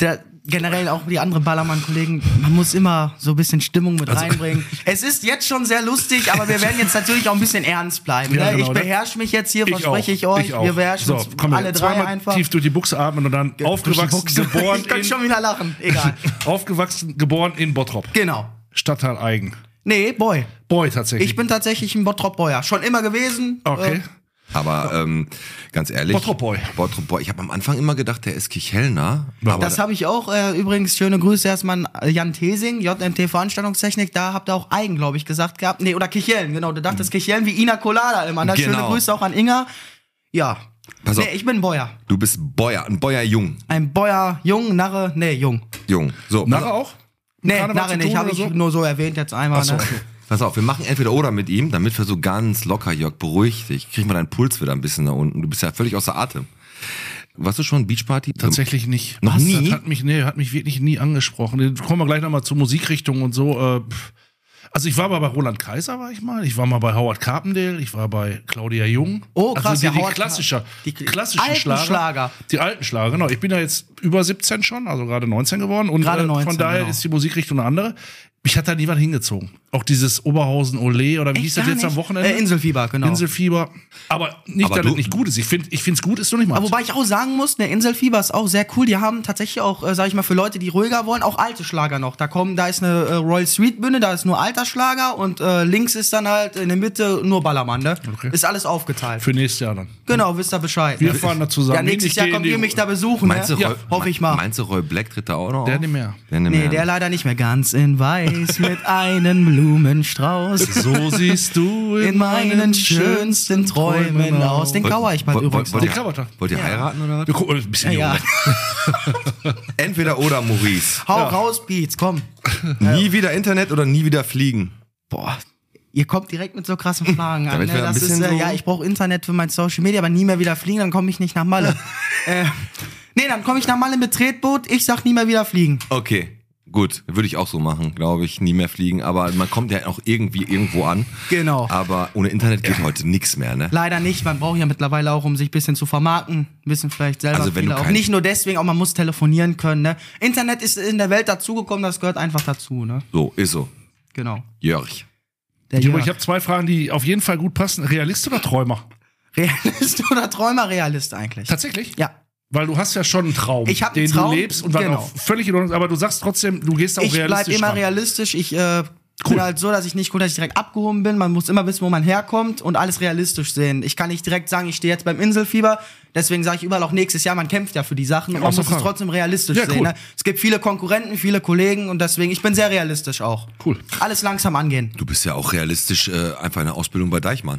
generell auch die anderen Ballermann-Kollegen, man muss immer so ein bisschen Stimmung mit Also- reinbringen. Es ist jetzt schon sehr lustig, aber wir werden jetzt natürlich auch ein bisschen ernst bleiben. Ja, ne? genau, Ich ne? beherrsche mich jetzt hier, Ich verspreche auch, ich euch. ich auch. Wir beherrschen So, uns komm, alle drei zweimal einfach. tief durch die Buchse atmen und dann aufgewachsen, Buchse. geboren Ich könnte in, schon wieder lachen. Egal. aufgewachsen, geboren in Bottrop. Genau. Stadtteil Eigen. Nee, Boy. Boy tatsächlich. Ich bin tatsächlich ein Bottrop-Boyer. Schon immer gewesen. Okay. Äh, Aber ähm, ganz ehrlich, Bottrop Boy. Bottrop Boy. Ich habe am Anfang immer gedacht, der ist Kichelner. Aber Das habe ich auch. Äh, übrigens, schöne Grüße erstmal an Jan Thesing, J M T Veranstaltungstechnik. Da habt ihr auch Eigen, glaube ich, gesagt gehabt. Nee, oder Kichellen, genau. Du dachtest Kichellen wie Ina Colada immer. Ne? Schöne Genau. Grüße auch an Inga. Ja. Pass auf. Nee, ich bin Boyer. du bist Boyer, ein Boyer Jung. Ein Boyer, jung, Narre, nee, jung. Jung. So, Narre auch? Nee, Karneval Narre zu nicht. tun Habe oder ich so? nur so erwähnt jetzt einmal. Ach so, ne? okay. pass auf, wir machen entweder oder mit ihm, damit wir so ganz locker, Jörg, beruhig dich. Krieg mal deinen Puls wieder ein bisschen nach unten. Du bist ja völlig außer Atem. Warst du schon Beachparty? Tatsächlich nicht. Noch Was? nie? Das hat mich, nee, hat mich wirklich nie angesprochen. Dann kommen wir gleich nochmal zur Musikrichtung und so. Äh, pff. Also ich war mal bei Roland Kaiser, war ich mal. Ich war mal bei Howard Carpendale. Ich war bei Claudia Jung. Oh, krass, Also die, ja, die Howard- klassischer, die klassischen alten Schlager. Schlager. Die alten Schlager, genau. Ich bin ja jetzt über siebzehn schon, also gerade neunzehn geworden. Und Gerade äh, neunzehn, von daher genau. ist die Musikrichtung eine andere. Mich hat da niemand hingezogen. Auch dieses Oberhausen Ole oder wie Echt hieß das gar jetzt am nicht? Wochenende? Äh, Inselfieber, genau. Inselfieber. Aber nicht, Aber dass du- es nicht gut ist. Ich finde, ich finde es gut, ist noch nicht mal. Aber wobei ich auch sagen muss, der Inselfieber ist auch sehr cool. Die haben tatsächlich auch, äh, sag ich mal, für Leute, die ruhiger wollen, auch alte Schlager noch. Da kommen, da ist eine äh, Royal Street Bühne, da ist nur alter Schlager und äh, links ist dann halt in der Mitte nur Ballermann, ne? Okay. Ist alles aufgeteilt. Für nächstes Jahr dann. Genau, wisst ihr Bescheid. Wir ne? fahren da zusammen. Ja, nächstes Ich Jahr gehe in kommt die- ihr mich da besuchen, Meinst du, ne? Roy, hoffe ich mal. Meinst du, Roy Black tritt da auch noch Der auf? nicht mehr. Der nicht Nee, mehr. der leider nicht mehr. Ganz in weiß mit einem Blumenstrauß. So siehst du In meinen schönsten Träumen aus. Den kauer ich bald Wollt- übrigens wollt- Den noch. Cover da. Wollt ihr Ja. heiraten oder was? Wir gucken ein bisschen Ja, jung. Entweder oder, Maurice. Hau raus, Beats, komm. Nie wieder Internet oder nie wieder fliegen. Boah, ihr kommt direkt mit so krassen Fragen an. Damit Ne? wir ein Das ist, bisschen äh, so- ja, ich brauche Internet für mein Social Media, aber nie mehr wieder fliegen, dann komme ich nicht nach Malle. äh, nee, dann komme ich nach Malle mit Tretboot, ich sag nie mehr wieder fliegen. Okay, gut. Würde ich auch so machen, glaube ich. Nie mehr fliegen. Aber man kommt ja auch irgendwie irgendwo an. Genau. Aber ohne Internet geht heute nichts mehr, ne? Leider nicht, man braucht ja mittlerweile auch, um sich ein bisschen zu vermarkten, ein bisschen vielleicht selber Also wenn viele du auch. kein- Nicht nur deswegen, auch man muss telefonieren können. Ne? Internet ist in der Welt dazugekommen, das gehört einfach dazu. Ne? So, ist so. Genau. Jörg. Der Junge, Jörg. ich habe zwei Fragen, die auf jeden Fall gut passen. Realist oder Träumer? Realist oder Träumer? Realist eigentlich. Tatsächlich? Ja. Weil du hast ja schon einen Traum, Ich hab einen den Traum, du lebst und was genau. auch völlig in Ordnung ist, aber du sagst trotzdem, du gehst auch Ich bleib realistisch immer ran. realistisch. Ich äh, Cool. bin halt so, dass ich nicht gucke, dass ich direkt abgehoben bin. Man muss immer wissen, wo man herkommt und alles realistisch sehen. Ich kann nicht direkt sagen, ich stehe jetzt beim Inselfieber. Deswegen sage ich überall auch nächstes Jahr, man kämpft ja für die Sachen und man außer muss es Frage. trotzdem realistisch Ja, sehen. cool. Ne? Es gibt viele Konkurrenten, viele Kollegen und deswegen, ich bin sehr realistisch auch. Cool. Alles langsam angehen. Du bist ja auch realistisch äh, einfach in der Ausbildung bei Deichmann.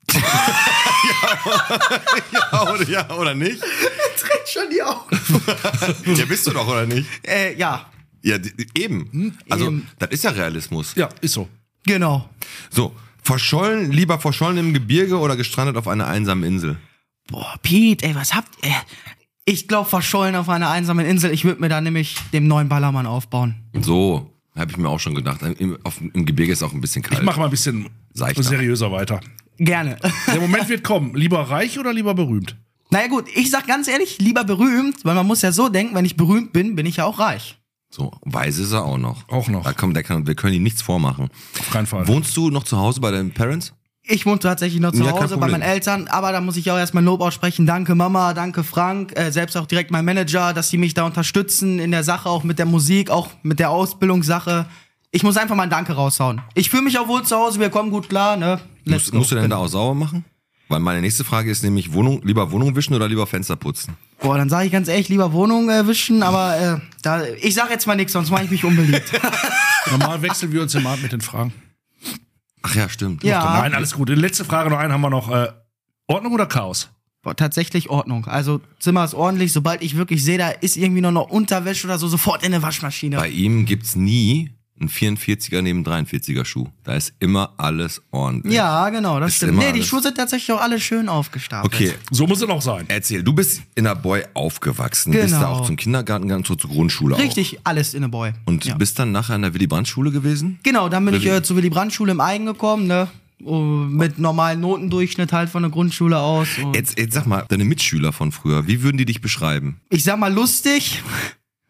ja, oder, ja, oder nicht? Trägt schon die Augen. Ja, bist du doch, oder nicht? äh, ja, Ja, d- eben. Also, eben. das ist ja Realismus. Ja, ist so. genau. So, verschollen, lieber verschollen im Gebirge oder gestrandet auf einer einsamen Insel? Boah, Pete, ey, was habt ihr? Ich glaube, verschollen auf einer einsamen Insel. Ich würde mir da nämlich dem neuen Ballermann aufbauen. So, habe ich mir auch schon gedacht. Im, auf, im Gebirge ist auch ein bisschen kalt. Ich mach mal ein bisschen Seichter. seriöser weiter. Gerne. Der Moment wird kommen. Lieber reich oder lieber berühmt? Naja gut, ich sag ganz ehrlich, lieber berühmt, weil man muss ja so denken, wenn ich berühmt bin, bin ich ja auch reich. So, weise ist er auch noch. Auch noch. Da kommt, der kann, wir können ihm nichts vormachen. Auf keinen Fall. Wohnst du noch zu Hause bei deinen Parents? Ich wohne tatsächlich noch zu Ja, kein Hause bei Problem. meinen Eltern, aber da muss ich auch erstmal Lob aussprechen. Danke Mama, danke Frank, äh, selbst auch direkt mein Manager, dass sie mich da unterstützen in der Sache, auch mit der Musik, auch mit der Ausbildungssache. Ich muss einfach mal ein Danke raushauen. Ich fühle mich auch wohl zu Hause, wir kommen gut klar, ne? Let's Musst, go. musst du denn da auch sauber machen? Weil meine nächste Frage ist nämlich, Wohnung, lieber Wohnung wischen oder lieber Fenster putzen? Boah, dann sage ich ganz ehrlich, lieber Wohnung äh, wischen, aber äh, da, ich sag jetzt mal nichts, sonst mache ich mich unbeliebt. Normal wechseln wir uns im Abend mit den Fragen. Ach ja, stimmt. Ja. Nein, alles gut. Die letzte Frage noch einen haben wir noch. Äh, Ordnung oder Chaos? Boah, tatsächlich Ordnung. Also Zimmer ist ordentlich, sobald ich wirklich sehe, da ist irgendwie nur noch Unterwäsche oder so, sofort in eine Waschmaschine. Bei ihm gibt's nie einen vierundvierziger neben dreiundvierziger Schuh. Da ist immer alles ordentlich. Ja, genau, das Ist stimmt. immer Nee, die alles- Schuhe sind tatsächlich auch alle schön aufgestapelt. Okay, So muss es auch sein. erzähl. Du bist in der Boy aufgewachsen. Bist Genau. da auch zum Kindergarten gegangen, zur, zur Grundschule auch. Richtig, alles in a Boy. Und ja. bist dann nachher an der Willy-Brandt-Schule gewesen? Genau, dann bin ich Willi- äh, zur Willy-Brandt-Schule im Eigen gekommen, ne? Oh, mit normalen Notendurchschnitt halt von der Grundschule aus. Und Jetzt, jetzt sag mal, deine Mitschüler von früher, wie würden die dich beschreiben? ich sag mal lustig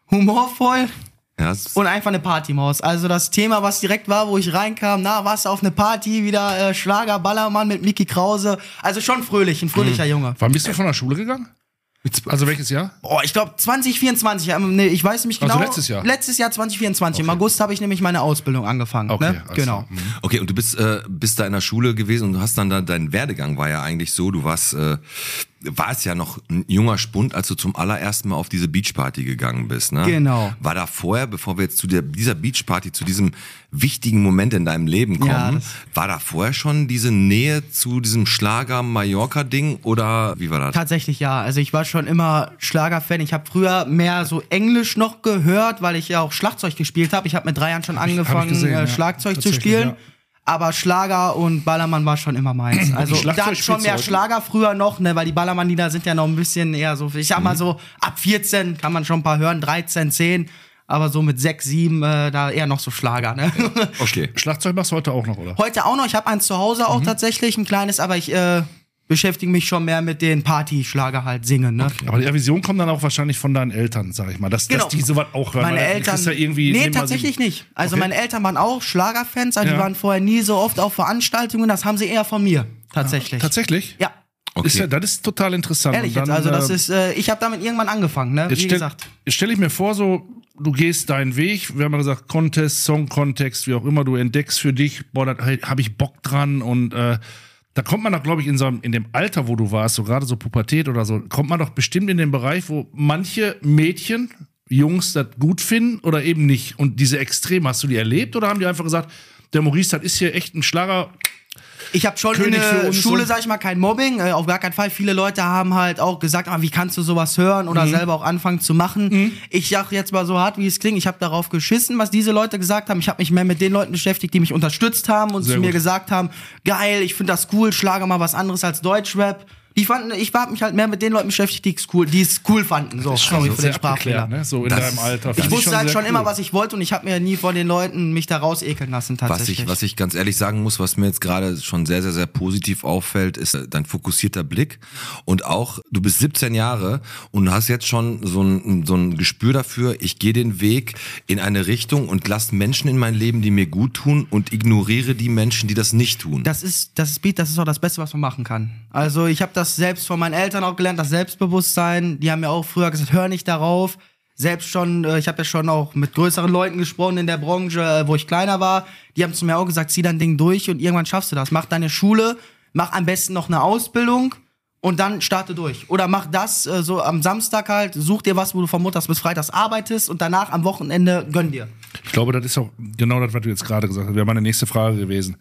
humorvoll Ja, es- und einfach eine Partymaus. Also das Thema, was direkt war, wo ich reinkam, na, warst du auf eine Party, wieder äh, Schlager, Ballermann mit Micky Krause. Also schon fröhlich, ein fröhlicher Mhm. Junge. Wann bist du von der Schule gegangen? Also welches Jahr? Oh, ich glaube zwanzig vierundzwanzig, ähm, nee, ich weiß nicht genau. Also letztes Jahr? Letztes Jahr zwanzig vierundzwanzig. Im August habe ich nämlich meine Ausbildung angefangen. Okay, ne? alles Genau. klar. Mhm. Okay, und du bist, äh, bist da in der Schule gewesen und du hast dann da, dein Werdegang war ja eigentlich so, du warst, äh, warst ja noch ein junger Spund, als du zum allerersten Mal auf diese Beachparty gegangen bist, ne? Genau. War da vorher, bevor wir jetzt zu der, dieser Beachparty, zu diesem wichtigen Moment in deinem Leben kommen, Ja, das- war da vorher schon diese Nähe zu diesem Schlager-Mallorca-Ding oder wie war das? Tatsächlich ja. Also ich war schon immer Schlagerfan. Ich habe früher mehr so Englisch noch gehört, weil ich ja auch Schlagzeug gespielt habe. Ich habe mit drei Jahren schon hab ich angefangen, gesehen, äh, ja. Schlagzeug zu Tatsächlich, spielen. ja. Aber Schlager und Ballermann war schon immer meins. Also Schlagzeug da schon spielst du mehr heute? Schlager früher noch, ne, weil die Ballermann-Lieder sind ja noch ein bisschen eher so, ich sag mal so, ab vierzehn kann man schon ein paar hören, dreizehn, zehn, aber so mit sechs, sieben, äh, da eher noch so Schlager, ne? Okay. Schlagzeug machst du heute auch noch, oder? Heute auch noch, ich habe eins zu Hause auch tatsächlich, ein kleines, aber ich äh, beschäftige mich schon mehr mit den Party-Schlager halt singen, ne? Aber die Vision kommt dann auch wahrscheinlich von deinen Eltern, sag ich mal, dass, Genau. dass die sowas auch hören. Meine weil du Eltern. kriegst ja irgendwie, nee, nimm mal tatsächlich die- nicht. Also Okay. meine Eltern waren auch Schlagerfans, aber Ja. die waren vorher nie so oft auf Veranstaltungen. Das haben sie eher von mir. Tatsächlich. Tatsächlich? Ja, Okay. Ist ja, das ist total interessant. ehrlich Und jetzt. dann, Also das äh, ist, äh, ich habe damit irgendwann angefangen, ne? Jetzt Wie stell, gesagt. jetzt stell ich mir vor, so, du gehst deinen Weg, wir haben ja gesagt, Contest, Song-Kontext, wie auch immer, du entdeckst für dich, boah, da habe ich Bock dran und äh, da kommt man doch, glaube ich, in, so, einem- in dem Alter, wo du warst, so gerade so Pubertät oder so, kommt man doch bestimmt in den Bereich, wo manche Mädchen, Jungs das gut finden oder eben nicht. Und diese Extreme, hast du die erlebt oder haben die einfach gesagt, der Maurice, das ist hier echt ein Schlager. Ich habe schon König in für der uns Schule, und- sag ich mal, kein Mobbing, äh, auf gar keinen Fall. Viele Leute haben halt auch gesagt, ah, wie kannst du sowas hören oder Mhm. selber auch anfangen zu machen. Ich sag jetzt mal so hart, wie es klingt, ich habe darauf geschissen, was diese Leute gesagt haben. Ich habe mich mehr mit den Leuten beschäftigt, die mich unterstützt haben und Sehr zu mir gut. gesagt haben, geil, ich finde das cool, schlage mal was anderes als Deutschrap. Die fanden, ich habe mich halt mehr mit den Leuten beschäftigt, die es cool, die es cool fanden. So, sorry für den Sprachfehler. ne? So in Das- deinem Alter. Ich Finde wusste halt sehr schon cool. immer, was ich wollte und ich habe mir nie von den Leuten mich da raus ekeln lassen Was tatsächlich. ich, was ich ganz ehrlich sagen muss, was mir jetzt gerade schon sehr, sehr, sehr positiv auffällt, ist äh, dein fokussierter Blick. Und auch, du bist siebzehn Jahre und hast jetzt schon so ein, so ein Gespür dafür, ich gehe den Weg in eine Richtung und lasse Menschen in mein Leben, die mir gut tun und ignoriere die Menschen, die das nicht tun. Das ist, das ist Beat, das ist auch das Beste, was man machen kann. Also ich habe das selbst von meinen Eltern auch gelernt, das Selbstbewusstsein. Die haben mir auch früher gesagt, hör nicht darauf. Selbst schon, äh, ich habe ja schon auch mit größeren Leuten gesprochen in der Branche, äh, wo ich kleiner war. Die haben zu mir auch gesagt, zieh dein Ding durch und irgendwann schaffst du das. Mach deine Schule, mach am besten noch eine Ausbildung und dann starte durch. Oder mach das äh, so am Samstag halt, such dir was, wo du von Montags bis Freitags arbeitest und danach am Wochenende gönn dir. Ich glaube, das ist auch genau das, was du jetzt gerade gesagt hast. Wäre meine nächste Frage gewesen.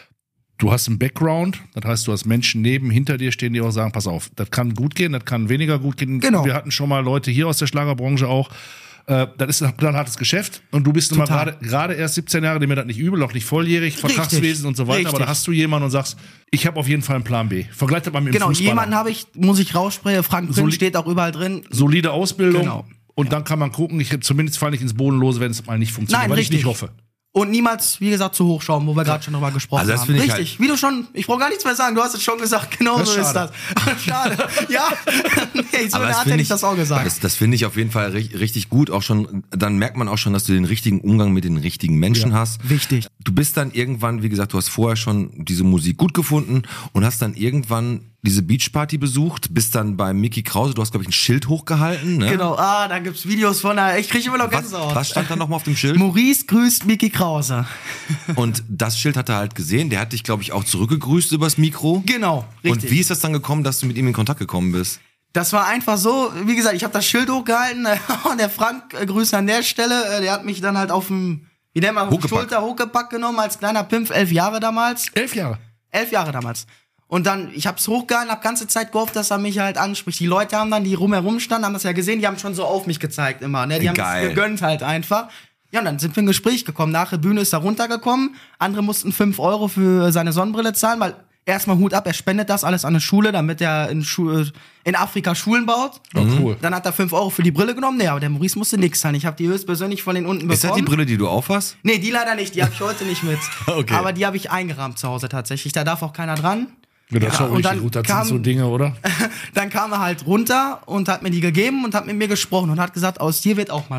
Du hast einen Background, das heißt, du hast Menschen neben, hinter dir stehen, die auch sagen, pass auf, das kann gut gehen, das kann weniger gut gehen. Genau. Wir hatten schon mal Leute hier aus der Schlagerbranche auch. Äh, das ist ein knallhartes Geschäft und du bist nun mal Total. gerade gerade erst siebzehn Jahre, dem mir das nicht übel, auch nicht volljährig, Vertragswesen und so weiter, aber da Richtig. hast du jemanden und sagst, ich habe auf jeden Fall einen Plan B. Vergleich das mal mit dem Genau, Fußballer. jemanden habe ich, muss ich raussprechen, Frank Prinz Soli- steht auch überall drin. Solide Ausbildung Genau. und dann kann man gucken, ich zumindest falle ich ins Bodenlose, wenn es mal nicht funktioniert, Nein, weil richtig. ich nicht hoffe. Und niemals, wie gesagt, zu hoch schauen, wo wir gerade schon drüber gesprochen Also das haben. finde ich Richtig, wie du schon, ich brauche gar nichts mehr sagen, du hast es schon gesagt, genau Das so ist ist das. Schade. Ja, nee, so Aber eine das Art finde hätte ich das auch gesagt. Das, das finde ich auf jeden Fall ri- richtig gut. Auch schon, dann merkt man auch schon, dass du den richtigen Umgang mit den richtigen Menschen hast. Wichtig. Du bist dann irgendwann, wie gesagt, du hast vorher schon diese Musik gut gefunden und hast dann irgendwann diese Beachparty besucht, bist dann bei Micky Krause, du hast, glaube ich, ein Schild hochgehalten, ne? Genau, ah, da gibt's Videos von, der, ich kriege immer noch Was, Gänsehaut. was stand da nochmal auf dem Schild? Maurice grüßt Micky Krause. Und das Schild hat er halt gesehen, der hat dich, glaube ich, auch zurückgegrüßt übers Mikro. Genau, richtig. Und wie ist das dann gekommen, dass du mit ihm in Kontakt gekommen bist? Das war einfach so, wie gesagt, ich habe das Schild hochgehalten und der Frank, äh, Grüße an der Stelle, äh, der hat mich dann halt auf dem, wie nennt man, auf die Hochgepackt. Schulter hochgepackt genommen als kleiner Pimpf, elf Jahre damals. Elf Jahre. Elf Jahre damals. Und dann, ich hab's hochgehalten, hab ganze Zeit gehofft, dass er mich halt anspricht. Die Leute haben dann, die rumherum standen, haben das ja gesehen, die haben schon so auf mich gezeigt immer, ne? Die haben Geil. es gegönnt halt einfach. Ja, und dann sind wir in ein Gespräch gekommen. Nach der Bühne ist er runtergekommen. Andere mussten fünf Euro für seine Sonnenbrille zahlen, weil erstmal Hut ab, er spendet das alles an eine Schule, damit er in, Schu in Afrika Schulen baut. Oh, cool. Dann hat er fünf Euro für die Brille genommen. Nee, aber der Maurice musste nix zahlen. Ich habe die höchstpersönlich von den unten Ist das die bekommen. Brille, die du aufhast? Nee, die leider nicht. Die habe ich heute nicht mit. Okay. Aber die habe ich eingerahmt zu Hause tatsächlich. Da darf auch keiner dran. Ja, das ist Ja, auch und richtig dann gut, das kam- sind so Dinge, oder? Dann kam er halt runter und hat mir die gegeben und hat mit mir gesprochen und hat gesagt, aus dir wird auch mal was.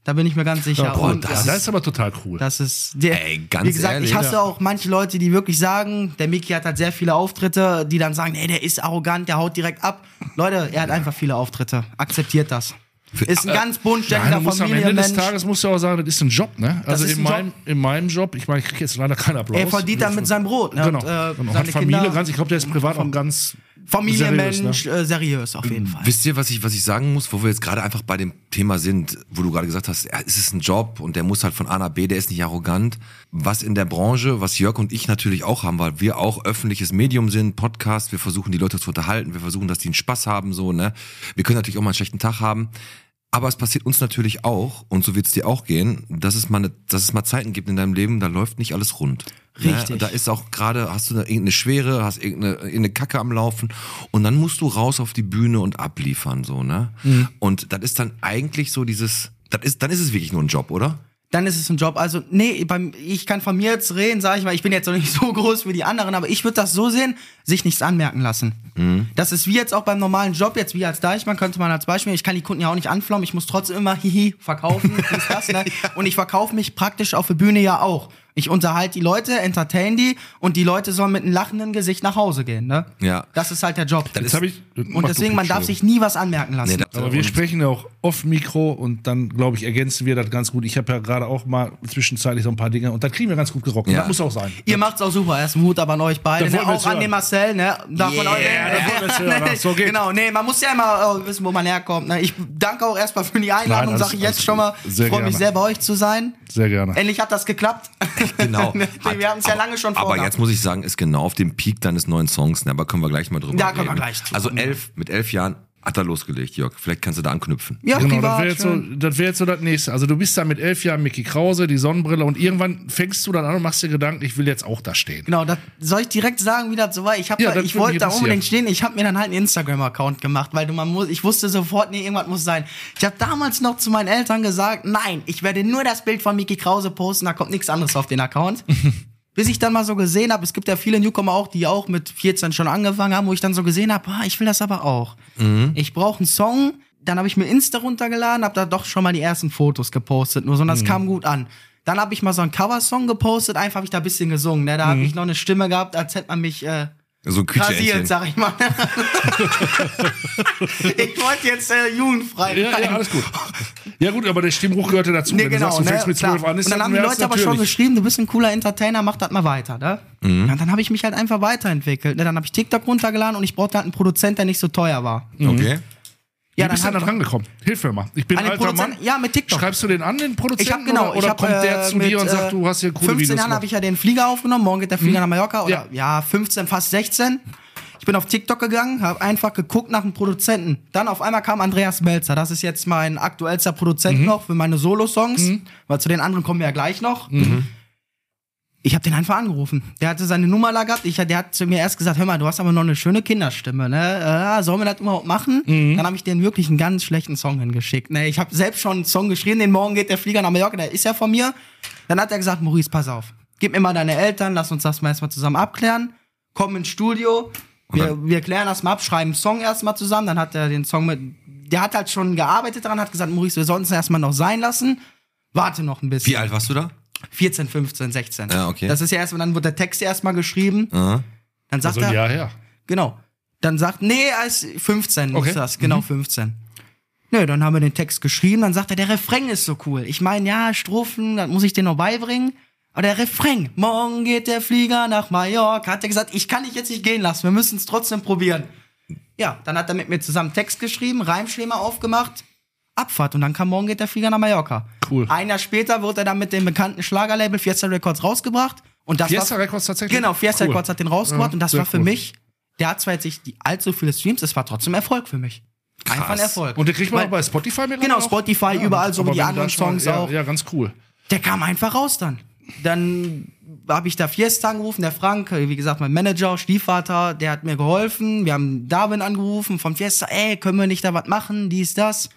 Da bin ich mir ganz sicher. Boah, Und das, das ist aber total cool. Das ist der, Ey, ganz wie gesagt, ehrlich, ich hasse ja. auch manche Leute, die wirklich sagen, der Mickey hat halt sehr viele Auftritte, die dann sagen, ey, der ist arrogant, der haut direkt ab. Leute, er hat einfach viele Auftritte. Akzeptiert das. Ist ein ganz Nein, bodenständiger du musst am Ende des Familienmensch. Tages musst du auch sagen, das ist ein Job, ne? Also ist in ein meinem, in meinem Job, ich meine, ich kriege jetzt leider keinen Applaus. Er verdient dann mit seinem Brot. Ne? Genau, Und, äh, genau. seine Hat Familie Kinder, ganz, ich glaube, der ist privat auch ganz Familienmensch, seriös, ne? äh, seriös auf jeden Fall. Wisst ihr, was ich, was ich sagen muss, wo wir jetzt gerade einfach bei dem Thema sind, wo du gerade gesagt hast, ja, es ist ein Job und der muss halt von A nach B, der ist nicht arrogant. Was in der Branche, was Jörg und ich natürlich auch haben, weil wir auch öffentliches Medium sind, Podcast, wir versuchen die Leute zu unterhalten, wir versuchen, dass die einen Spaß haben, so, ne. Wir können natürlich auch mal einen schlechten Tag haben. Aber es passiert uns natürlich auch, und so wird es dir auch gehen, dass es mal eine, dass es mal Zeiten gibt in deinem Leben, da läuft nicht alles rund. Richtig. Ja, da ist auch gerade, hast du da irgendeine Schwere, hast irgendeine, irgendeine Kacke am Laufen und dann musst du raus auf die Bühne und abliefern, so, ne? Mhm. Und das ist dann eigentlich so dieses, das ist, dann ist es wirklich nur ein Job, oder? Dann ist es ein Job. Also, nee, beim, ich kann von mir jetzt reden, sage ich mal, ich bin jetzt noch nicht so groß wie die anderen, aber ich würde das so sehen, sich nichts anmerken lassen. Mhm. Das ist wie jetzt auch beim normalen Job, jetzt wie als Deichmann, könnte man als Beispiel, ich kann die Kunden ja auch nicht anflaumen, ich muss trotzdem immer hihi verkaufen, ist das, ne? Und ich verkaufe mich praktisch auf der Bühne ja auch. Ich unterhalte die Leute, entertain die und die Leute sollen mit einem lachenden Gesicht nach Hause gehen, ne? Ja. Das ist halt der Job. Jetzt hab ich, Und deswegen, man darf sich nie was anmerken lassen. Nee, das- Aber wir sprechen ja auch off-Mikro und dann, glaube ich, ergänzen wir das ganz gut. Ich habe ja gerade auch mal zwischenzeitlich so ein paar Dinge und das kriegen wir ganz gut gerockt. Und Ja. Das muss auch sein. Ihr macht's auch super. Erst Mut aber an euch beide. Das Ne? wollen wir Auch jetzt an hören. den Marcel, ne? Davon Yeah, euch, das wollen wir jetzt hören. So geht's. Genau, nee, man muss ja immer äh, wissen, wo man herkommt. Ne? Ich danke auch erstmal für die Einladung, Nein, alles- sage ich jetzt alles schon mal. sehr Freue mich gerne. sehr, bei euch zu sein. Sehr gerne. Endlich hat das geklappt. Genau. Wir haben es ja lange schon Aber vorgehabt. jetzt muss ich sagen, ist genau auf dem Peak deines neuen Songs, ne? Aber können wir gleich mal drüber Da reden. können wir gleich zu Also kommen. elf, mit elf Jahren hat er losgelegt, Jörg. Vielleicht kannst du da anknüpfen. Ja, Genau, das privat, wäre jetzt, so, schön. das wär jetzt so das nächste. Also du bist da mit elf Jahren Mickey Krause, die Sonnenbrille und irgendwann fängst du dann an und machst dir Gedanken, ich will jetzt auch da stehen. Genau, das soll ich direkt sagen, wie das so war. Ich, hab Ja, da, das ich würde wollte mich da interessieren. unbedingt stehen. Ich habe mir dann halt einen Instagram-Account gemacht, weil du, man muss, ich wusste sofort, nee, irgendwas muss sein. Ich habe damals noch zu meinen Eltern gesagt, nein, ich werde nur das Bild von Mickey Krause posten, da kommt nichts anderes auf den Account. Bis ich dann mal so gesehen habe, es gibt ja viele Newcomer auch, die auch mit vierzehn schon angefangen haben, wo ich dann so gesehen habe, ah, ich will das aber auch. Mhm. Ich brauche einen Song. Dann habe ich mir Insta runtergeladen, habe da doch schon mal die ersten Fotos gepostet, nur so, und das kam gut an. Dann habe ich mal so einen Coversong gepostet, einfach habe ich da ein bisschen gesungen. Ne? Da habe ich noch eine Stimme gehabt, als hätte man mich äh, So ein rasiert, Quietscheentchen. sag ich mal. Ich wollte jetzt äh, jugendfrei Ja, bleiben. ja, alles gut. Ja gut, aber der Stimmruch gehörte dazu. Nee, Wenn genau, du sagst, du ne? fängst mit Klar. zwölf an, ist und dann das haben die mehr Leute als aber schon natürlich. geschrieben, du bist ein cooler Entertainer, mach das mal weiter, ne? Mhm. Ja, dann habe ich mich halt einfach weiterentwickelt. Ne? Dann habe ich TikTok runtergeladen und ich brauchte halt einen Produzent, der nicht so teuer war. Okay. Wie Ja, bist du hab denn ich- rangekommen? Hilf mir mal. Ich bin An ein den alter Mann. Produzenten, ja, mit TikTok. Schreibst du den an, den Produzenten? Ich habe genau, oder, ich oder hab, kommt der äh, zu mit, dir und sagt, äh, du hast hier coole fünfzehn Videos Jahren gemacht? habe ich ja den Flieger aufgenommen, morgen geht der Flieger nach Mallorca oder ja. fünfzehn, fast sechzehn. Ich bin auf TikTok gegangen, habe einfach geguckt nach einem Produzenten. Dann auf einmal kam Andreas Melzer, das ist jetzt mein aktuellster Produzent Mhm. noch für meine Solo-Songs, weil zu den anderen kommen wir ja gleich noch. Mhm. Ich habe den einfach angerufen. Der hatte seine Nummer da gehabt. Ich, der hat zu mir erst gesagt, hör mal, du hast aber noch eine schöne Kinderstimme, ne? Äh, sollen wir das überhaupt machen? Mhm. Dann habe ich den wirklich einen ganz schlechten Song hingeschickt. Ne? Ich habe selbst schon einen Song geschrieben, den Morgen geht der Flieger nach Mallorca, der ist ja von mir. Dann hat er gesagt, Maurice, pass auf. Gib mir mal deine Eltern, lass uns das mal erstmal zusammen abklären. Komm ins Studio, wir, wir klären das mal ab, schreiben einen Song erstmal zusammen. Dann hat er den Song mit, der hat halt schon gearbeitet daran, hat gesagt, Maurice, wir sollten es erstmal noch sein lassen. Warte noch ein bisschen. Wie alt warst du da? vierzehn, fünfzehn, sechzehn. Ja, okay. Das ist ja erstmal, dann wird der Text erstmal geschrieben. Aha. Dann sagt So ein er, Jahr her. genau. Dann sagt, nee, als fünfzehn Okay. ist das, genau fünfzehn. Nö, dann haben wir den Text geschrieben, dann sagt er, der Refrain ist so cool. Ich meine, ja, Strophen, das muss ich dir noch beibringen. Aber der Refrain, morgen geht der Flieger nach Mallorca, hat er gesagt, ich kann dich jetzt nicht gehen lassen, wir müssen es trotzdem probieren. Ja, dann hat er mit mir zusammen Text geschrieben, Reimschema aufgemacht, Abfahrt und dann kam morgen geht der Flieger nach Mallorca. Cool. Ein Jahr später wurde er dann mit dem bekannten Schlagerlabel Fiesta Records rausgebracht. Und das Fiesta war, Records tatsächlich? Genau, Fiesta Cool. Records hat den rausgebracht Ja, und das sehr war für cool. mich, der hat zwar jetzt nicht die allzu viele Streams, es war trotzdem Erfolg für mich. Einfach ein Erfolg. Und den kriegt man Weil- auch bei Spotify mittlerweile Genau, auch? Spotify, überall, so aber wie die wenn du anderen da schon- Songs ja, auch. Ja, ganz cool. Der kam einfach raus dann. Dann habe ich da Fiesta angerufen, der Frank, wie gesagt, mein Manager, Stiefvater, der hat mir geholfen. Wir haben Darwin angerufen vom Fiesta, ey, können wir nicht da was machen, dies, das.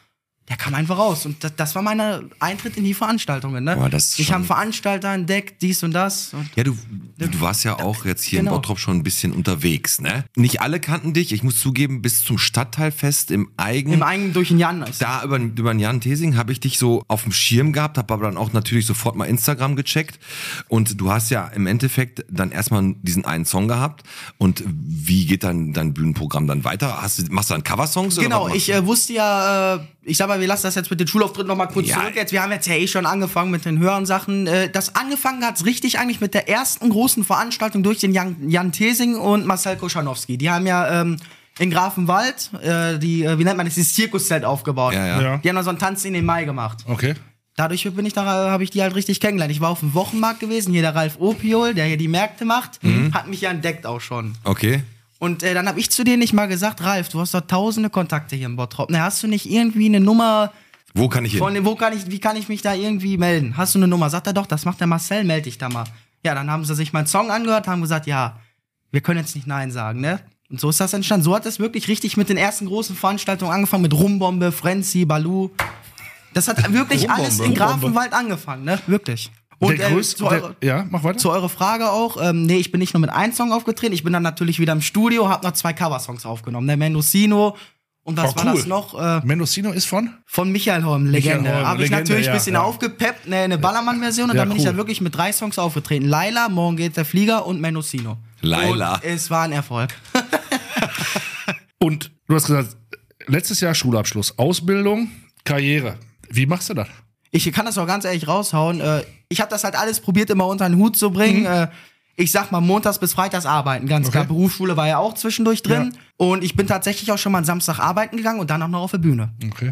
der kam einfach raus. Und das, das war mein Eintritt in die Veranstaltungen. Ne? Boah, das ist ich schon- habe Veranstalter entdeckt, dies und das. Und Ja, du, du warst ja auch jetzt hier Genau. in Bottrop schon ein bisschen unterwegs, ne? Nicht alle kannten dich. Ich muss zugeben, bis zum Stadtteilfest im Eigen. im eigenen durch den Jan. Ist Da über, über den Jan Thesing habe ich dich so auf dem Schirm gehabt, habe aber dann auch natürlich sofort mal Instagram gecheckt. Und du hast ja im Endeffekt dann erstmal diesen einen Song gehabt. Und wie geht dann dein Bühnenprogramm dann weiter? Hast du, machst du dann Coversongs? oder Genau, was machst ich du? äh, wusste ja, äh, ich sag mal, wir lassen das jetzt mit den Schulauftritten nochmal kurz Ja. zurück. Jetzt, wir haben jetzt ja eh schon angefangen mit den höheren Sachen. Äh, das angefangen hat's richtig eigentlich mit der ersten großen Veranstaltung durch den Jan, Jan Thesing und Marcel Koschanowski. Die haben ja ähm, in Grafenwald, äh, die, äh, wie nennt man das, dieses Zirkuszelt aufgebaut. Ja, ja. Ja. Die haben da so einen Tanz in den Mai gemacht. Okay. Dadurch bin ich da, habe ich die halt richtig kennengelernt. Ich war auf dem Wochenmarkt gewesen, hier der Ralf Opiol, der hier die Märkte macht, hat mich ja entdeckt auch schon. Okay. Und äh, dann habe ich zu dir nicht mal gesagt, Ralf, du hast doch tausende Kontakte hier in Bottrop. Ne, hast du nicht irgendwie eine Nummer Wo kann ich hin? von, wo kann ich, wie kann ich mich da irgendwie melden? Hast du eine Nummer? Sagt er doch, das macht der Marcel, melde dich da mal. Ja, dann haben sie sich meinen Song angehört, haben gesagt, ja, wir können jetzt nicht Nein sagen, ne? Und so ist das entstanden. So hat es wirklich richtig mit den ersten großen Veranstaltungen angefangen, mit Rumbombe, Frenzy, Balu. Das hat wirklich Rumbombe, alles in Rumbombe. Grafenwald angefangen, ne? Wirklich. Und der äh, größte, zu, eure, der, ja, mach weiter. zu eurer Frage auch, ähm, nee, ich bin nicht nur mit einem Song aufgetreten, ich bin dann natürlich wieder im Studio, hab noch zwei Coversongs aufgenommen, der Mendocino und was Oh, war cool. das noch? Äh, Mendocino ist von? von Michael Holm, Legende. Michael Holm, Habe ich Legende, natürlich ja, ein bisschen ja. aufgepeppt, ne, eine Ballermann-Version und Ja, dann bin ich cool. da wirklich mit drei Songs aufgetreten. Laila, Morgen geht der Flieger und Mendocino. Laila. Und es war ein Erfolg. Und du hast gesagt, letztes Jahr Schulabschluss, Ausbildung, Karriere. Wie machst du das? Ich kann das auch ganz ehrlich raushauen. Äh, Ich habe das halt alles probiert, immer unter den Hut zu bringen. Mhm. Äh, Ich sag mal, montags bis freitags arbeiten, ganz klar. Berufsschule war ja auch zwischendurch drin. Und ich bin tatsächlich auch schon mal am Samstag arbeiten gegangen und dann auch noch auf der Bühne. Okay.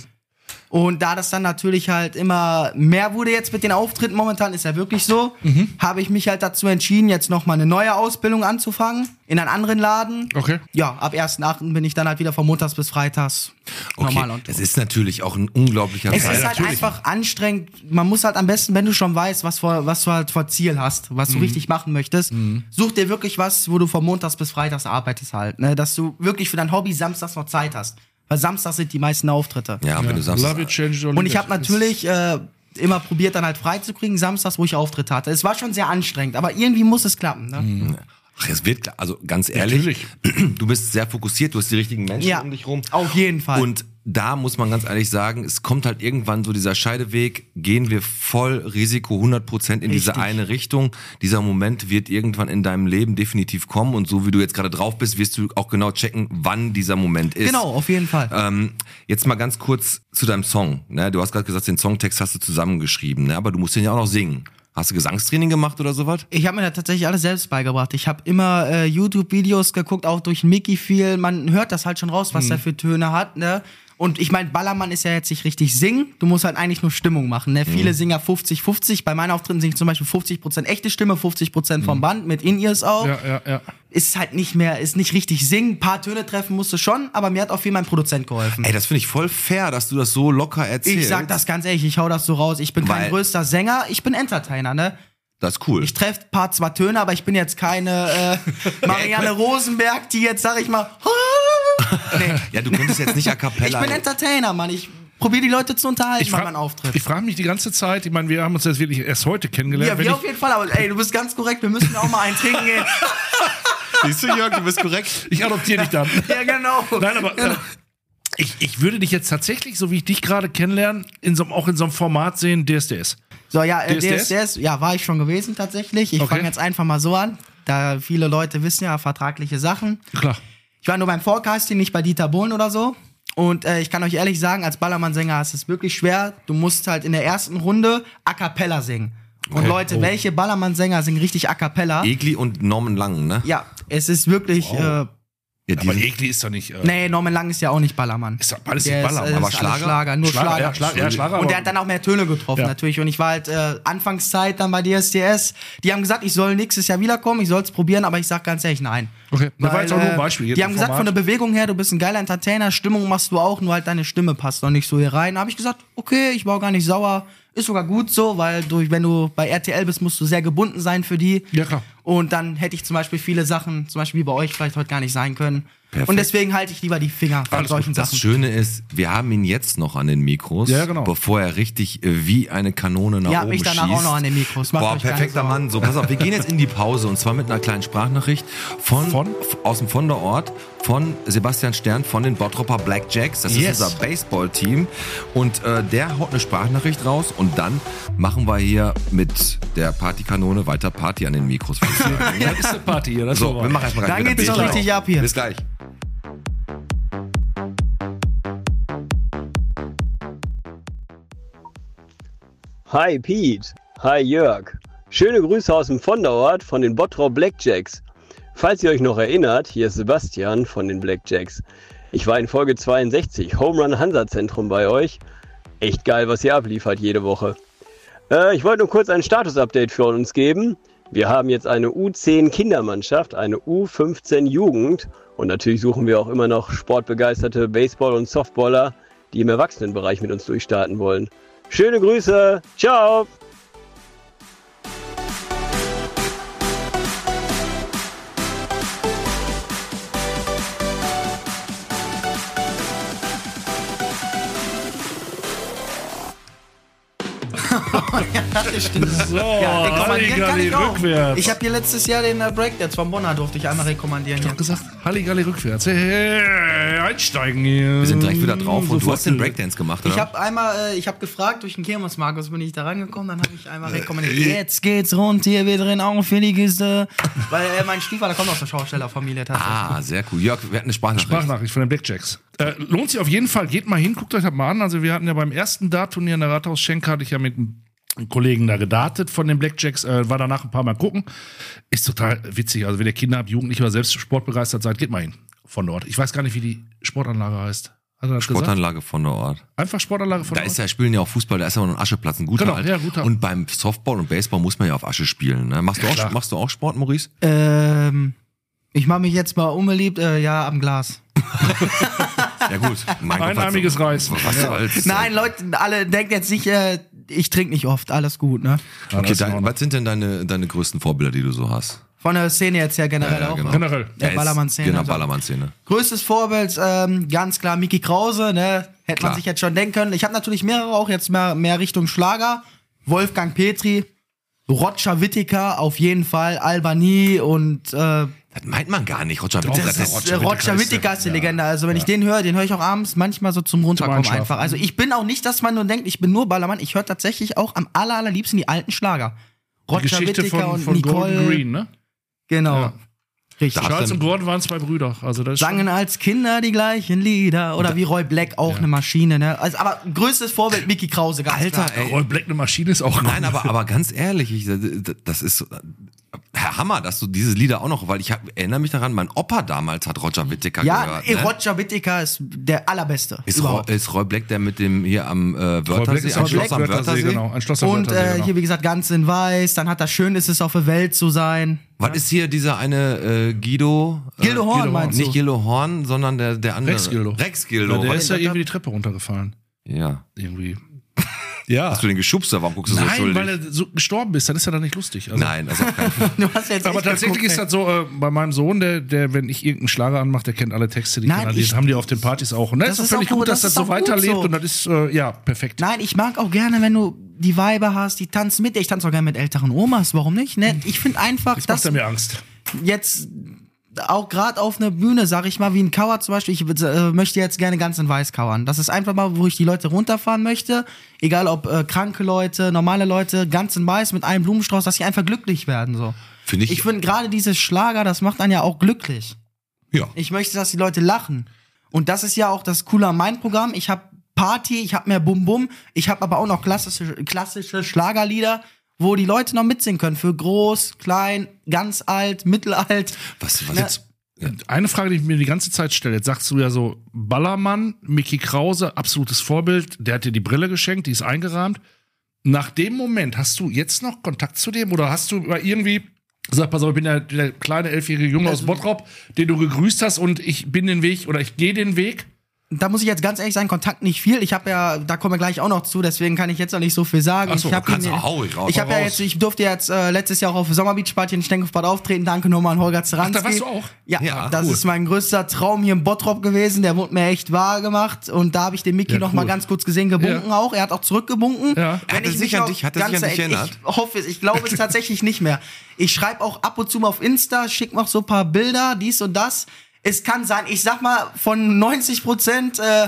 Und da das dann natürlich halt immer mehr wurde jetzt mit den Auftritten, momentan ist ja wirklich so, Mhm. habe ich mich halt dazu entschieden, jetzt nochmal eine neue Ausbildung anzufangen, in einen anderen Laden. Okay. Ja, ab ersten achten bin ich dann halt wieder von montags bis freitags normal Okay, und es ist natürlich auch ein unglaublicher es Preis. ist halt einfach anstrengend. Man muss halt am besten, wenn du schon weißt, was, vor, was du halt vor Ziel hast, was du richtig machen möchtest, such dir wirklich was, wo du von montags bis freitags arbeitest halt. Ne? Dass du wirklich für dein Hobby samstags noch Zeit hast. Weil samstags sind die meisten Auftritte. Ja, wenn du sagst, Love it, change your Und ich limit. habe natürlich äh, immer probiert, dann halt freizukriegen, samstags, wo ich Auftritt hatte. Es war schon sehr anstrengend, aber irgendwie muss es klappen. Ne? ach, es wird klar, also ganz ehrlich, du bist sehr fokussiert, du hast die richtigen Menschen Ja, um dich rum. auf jeden Fall. Und da muss man ganz ehrlich sagen, es kommt halt irgendwann so dieser Scheideweg, gehen wir voll Risiko hundert Prozent in diese Richtig. eine Richtung. Dieser Moment wird irgendwann in deinem Leben definitiv kommen und so wie du jetzt gerade drauf bist, wirst du auch genau checken, wann dieser Moment ist. Genau, auf jeden Fall. Ähm, jetzt mal ganz kurz zu deinem Song. Ne? Du hast gerade gesagt, den Songtext hast du zusammengeschrieben, ne? Aber du musst den ja auch noch singen. Hast du Gesangstraining gemacht oder sowas? Ich habe mir da tatsächlich alles selbst beigebracht. Ich habe immer äh, YouTube-Videos geguckt, auch durch Mickey viel. Man hört das halt schon raus, was er für Töne hat, ne? Und ich meine, Ballermann ist ja jetzt nicht richtig singen. Du musst halt eigentlich nur Stimmung machen, ne? Viele singen ja fünfzig fünfzig. Bei meinen Auftritten singe ich zum Beispiel fünfzig Prozent echte Stimme, fünfzig Prozent vom Band, mit In-Ears auch. Ja, ja, ja. Ist halt nicht mehr, ist nicht richtig singen. Ein paar Töne treffen musste schon, aber mir hat auch viel mein Produzent geholfen. Ey, das finde ich voll fair, dass du das so locker erzählst. Ich sag das ganz ehrlich, ich hau das so raus. Ich bin Weil- kein größter Sänger, ich bin Entertainer, ne? Das ist cool. Ich treffe ein paar zwar Töne, aber ich bin jetzt keine äh, Marianne Rosenberg, die jetzt, sag ich mal, nee. Ja, du könntest jetzt nicht a Ich cappella. bin Entertainer, Mann. Ich probiere die Leute zu unterhalten bei fra- meinem Auftritt. ich frage mich die ganze Zeit, ich meine, wir haben uns jetzt wirklich erst heute kennengelernt. Ja, wenn wir ich, auf jeden Fall, aber ey, du bist ganz korrekt, wir müssen auch mal einen trinken gehen. Siehst du, Jörg, du bist korrekt. ich adoptiere dich dann. Ja, genau. Nein, aber äh, ich, ich würde dich jetzt tatsächlich, so wie ich dich gerade kennenlerne, in so, einem- auch in so einem Format sehen, D S D S. So, ja, äh, D S D der S? ist, der ist, ja, war ich schon gewesen tatsächlich. Ich Okay. fange jetzt einfach mal so an, da viele Leute wissen ja vertragliche Sachen. Klar. Ich war nur beim Forecasting, nicht bei Dieter Bohlen oder so. Und äh, ich kann euch ehrlich sagen, als Ballermann-Sänger ist es wirklich schwer. Du musst halt in der ersten Runde a cappella singen. Und Okay. Leute, Oh. welche Ballermann-Sänger singen richtig a cappella? Egli und Norman Lang, ne? Ja, es ist wirklich. Wow. Äh, Ja, die Aber sind- Egli ist doch nicht. Äh, nee, Norman Lang ist ja auch nicht Ballermann. Ist doch alles Der nicht ist, Ballermann. äh, aber ist alles Schlager? Schlager, nur Schlager, Schlager. ja, Schlag, ja, Schlager. Und aber- der hat dann auch mehr Töne getroffen, Ja. natürlich. Und ich war halt äh, Anfangszeit dann bei D S D S. Die haben gesagt, ich soll nächstes Jahr wiederkommen, ich soll es probieren, aber ich sag ganz ehrlich, nein. Okay, das war Weil, jetzt auch nur ein äh, Beispiel. Jetzt Die ein haben gesagt, Format. von der Bewegung her, du bist ein geiler Entertainer, Stimmung machst du auch, nur halt deine Stimme passt noch nicht so hier rein. Da habe ich gesagt, okay, ich war auch gar nicht sauer. Ist sogar gut so, weil du, wenn du bei R T L bist, musst du sehr gebunden sein für die. Ja, klar. Und dann hätte ich zum Beispiel viele Sachen, zum Beispiel wie bei euch, vielleicht heute gar nicht sein können. Perfekt. Und deswegen halte ich lieber die Finger von Alles solchen Das Sachen. Schöne ist, wir haben ihn jetzt noch an den Mikros, Ja, genau. bevor er richtig äh, wie eine Kanone nach Ihr habt oben mich danach schießt. auch noch an den Mikros. Macht Boah, euch keine perfekter Sorgen. Mann. So, pass auf, wir gehen jetzt in die Pause und zwar mit einer kleinen Sprachnachricht von, Von? f- aus dem Vonderort von Sebastian Stern von den Bottropper Blackjacks. Das Yes. ist unser Baseball-Team und äh, der haut eine Sprachnachricht raus und dann machen wir hier mit der Partykanone weiter Party an den Mikros. Ja, das ist eine Party hier. Das So, ist wir machen erstmal gleich Dann wieder geht's Bier doch drauf. richtig ab hier. Bis gleich. Hi Pete, hi Jörg. Schöne Grüße aus dem Vonderort von den Bottrop Blackjacks. Falls ihr euch noch erinnert, hier ist Sebastian von den Blackjacks. Ich war in Folge zweiundsechzig, Home Run Hansa Zentrum bei euch. Echt geil, was ihr abliefert jede Woche. Äh, ich wollte nur kurz ein Status-Update für uns geben. Wir haben jetzt eine U zehn Kindermannschaft, eine U fünfzehn Jugend und natürlich suchen wir auch immer noch sportbegeisterte Baseball- und Softballer, die im Erwachsenenbereich mit uns durchstarten wollen. Schöne Grüße, ciao! So, Ja, rekommandieren kann Halligalli ich auch. rückwärts. Ich habe dir letztes Jahr den äh, Breakdance von Bonner durfte ich einmal rekommandieren. Ich Hier. hab gesagt, Halligalli rückwärts. Hey, einsteigen hier. Wir sind direkt wieder drauf und du Sofort. hast den Breakdance gemacht, oder? Ich habe einmal, äh, ich habe gefragt durch den Kirmes Markus, bin ich da rangekommen, dann habe ich einmal rekommandiert. Jetzt geht's rund, hier wir drehen auch für die Kiste. Weil äh, mein Stiefvater kommt aus der Schaustellerfamilie tatsächlich. Ah, sehr cool. Jörg, wir hatten eine Sprachnachricht. Sprachnachricht von den Blackjacks. Äh, lohnt sich auf jeden Fall, geht mal hin, guckt euch das mal an. Also wir hatten ja beim ersten Dart-Turnier in der Rathaus-Schenk, hatte ich ja mit einem Kollegen da gedartet von den Blackjacks, äh, war danach ein paar Mal gucken. Ist total witzig. Also wenn ihr Kinder habt, Jugendliche oder selbst sportbegeistert seid, geht mal hin von dort. Ich weiß gar nicht, wie die Sportanlage heißt. Hat er das gesagt? Sportanlage von der Ort. Einfach Sportanlage von Da dort? ist ja, spielen ja auch Fußball, da ist ja noch ein Ascheplatz, ein guter Genau, halt. ja, guter. Und beim Softball und Baseball muss man ja auf Asche spielen. Ne? Machst, du klar. auch, machst du auch Sport, Maurice? Ähm, ich mache mich jetzt mal unbeliebt, äh, ja, am Glas. Ja gut. Mein Gott, Einarmiges was- Reis. Was als, Nein, Leute, alle denkt jetzt nicht, äh, ich trinke nicht oft, alles gut, ne? Ja, Okay, das ist in dein, Ordnung. was sind denn deine, deine größten Vorbilder, die du so hast? Von der Szene jetzt her generell Ja, auch. genau. ne? Generell. Der ist- Ballermann-Szene, Genau, also. Ballermann-Szene. Größtes Vorbild, ähm, ganz klar, Micky Krause, ne? Hätte Klar. man sich jetzt schon denken können. Ich habe natürlich mehrere auch jetzt mehr, mehr Richtung Schlager. Wolfgang Petri, Roger Whittaker auf jeden Fall, Albany und äh, Das meint man gar nicht, Roger Doch, Whittaker. das der ist, Roger äh, Roger Whittaker ist Whittaker der- ist die ja. Legende. Also wenn ich den höre, den höre ich auch abends manchmal so zum Runterkommen Einschlafen. einfach. Also ich bin auch nicht, dass man nur denkt, ich bin nur Ballermann. Ich höre tatsächlich auch am aller, allerliebsten die alten Schlager. Die Roger Geschichte Whittaker von, und von Nicole. Golden Green, ne? Genau. Ja. Richtig. Da- Charles dann- und Gordon waren zwei Brüder. Also das ist Sangen als Kinder die gleichen Lieder. Oder wie Roy Black, auch eine Maschine, ne? Also, aber größtes Vorbild Micky Krause, ganz Alter, klar. ey. Roy Black eine Maschine ist auch Nein, cool. aber, aber ganz ehrlich, ich, das ist so, Herr Hammer, dass du diese Lieder auch noch, weil ich hab, erinnere mich daran, mein Opa damals hat Roger Whittaker Ja, gehört. ey, Ne? Roger Whittaker ist der allerbeste. Ist, Roy, überhaupt. ist Roy Black der mit dem hier am äh, Roy Black Wörthersee, ist am auch Schloss am Black, Wörthersee? genau. Ein Schloss am Und Wörthersee, äh, genau. hier, wie gesagt, ganz in weiß. Dann hat er schön, ist es auf der Welt zu sein. Was ist hier dieser eine äh, Guido? Gildo äh, Horn, Guido meinst du? Nicht Gildo Horn, sondern der, der andere. Rex Gildo. Rex Gildo. Ja, der Was- ist ja irgendwie die Treppe runtergefallen. ja. Irgendwie. Ja. Hast du den geschubst, warum guckst du so Nein, schuldig? weil er so gestorben ist, dann ist er dann nicht lustig. Also, Nein, also auf keinen Fall. Du hast jetzt aber echt tatsächlich geguckt, ist ey. das so, äh, bei meinem Sohn, der, der, wenn ich irgendeinen Schlager anmache, der kennt alle Texte, die, Nein, kennt, die ich- haben die auf den Partys auch. Und das, Das ist ist doch völlig auch gut, gut, dass das das ist so auch gut weiterlebt so. und das ist, äh, ja, perfekt. Nein, ich mag auch gerne, wenn du die Weiber hast, die tanzen mit dir. Ich tanze auch gerne mit älteren Omas, warum nicht? Ne? Ich finde einfach, Jetzt macht dass er mir Angst. jetzt auch gerade auf einer Bühne, sag ich mal, wie ein Cover zum Beispiel, ich äh, möchte jetzt gerne ganz in weiß covern. Das ist einfach mal, wo ich die Leute runterfahren möchte, egal ob äh, kranke Leute, normale Leute, ganz in weiß mit einem Blumenstrauß, dass sie einfach glücklich werden. So. Finde ich, Ich finde gerade dieses Schlager, das macht einen ja auch glücklich. ja. Ich möchte, dass die Leute lachen. Und das ist ja auch das Coole an meinem Programm. Ich habe Party, ich habe mehr Bum-Bum, ich habe aber auch noch klassische, klassische Schlagerlieder, wo die Leute noch mitsingen können. Für groß, klein, ganz alt, mittelalt. Was, was Na, jetzt? Eine Frage, die ich mir die ganze Zeit stelle. Jetzt sagst du ja so, Ballermann, Micky Krause, absolutes Vorbild. Der hat dir die Brille geschenkt, die ist eingerahmt. Nach dem Moment, hast du jetzt noch Kontakt zu dem? Oder hast du mal irgendwie gesagt, pass auf, ich bin der, der kleine elfjährige Junge aus Bottrop, den du gegrüßt hast und ich bin den Weg oder ich gehe den Weg? da muss ich jetzt ganz ehrlich sagen, Kontakt nicht viel. Ich habe ja, da kommen wir gleich auch noch zu, deswegen kann ich jetzt noch nicht so viel sagen. Ach so, ich hab kannst ihn- du hau ich raus. Ich habe ja Raus. jetzt, ich durfte jetzt äh, letztes Jahr auch auf Sommerbeach-Party in Stenkopfbad auftreten. Danke nochmal an Holger Zeranski. da warst du auch? Ja, Ja, das cool. ist mein größter Traum hier im Bottrop gewesen. Der wurde mir echt wahr gemacht. Und da habe ich den Mickey Ja, noch cool. mal ganz kurz gesehen, gebunken Ja. auch. Er hat auch zurückgebunken. Ja. Wenn Hat er ich sich mich an auch dich- hat er sich ganz an dich ehrlich- erinnert? Ich hoffe es. Ich glaube es tatsächlich nicht mehr. Ich schreibe auch ab und zu mal auf Insta, schicke noch so ein paar Bilder, dies und das. Es kann sein, ich sag mal, von neunzig Prozent, äh,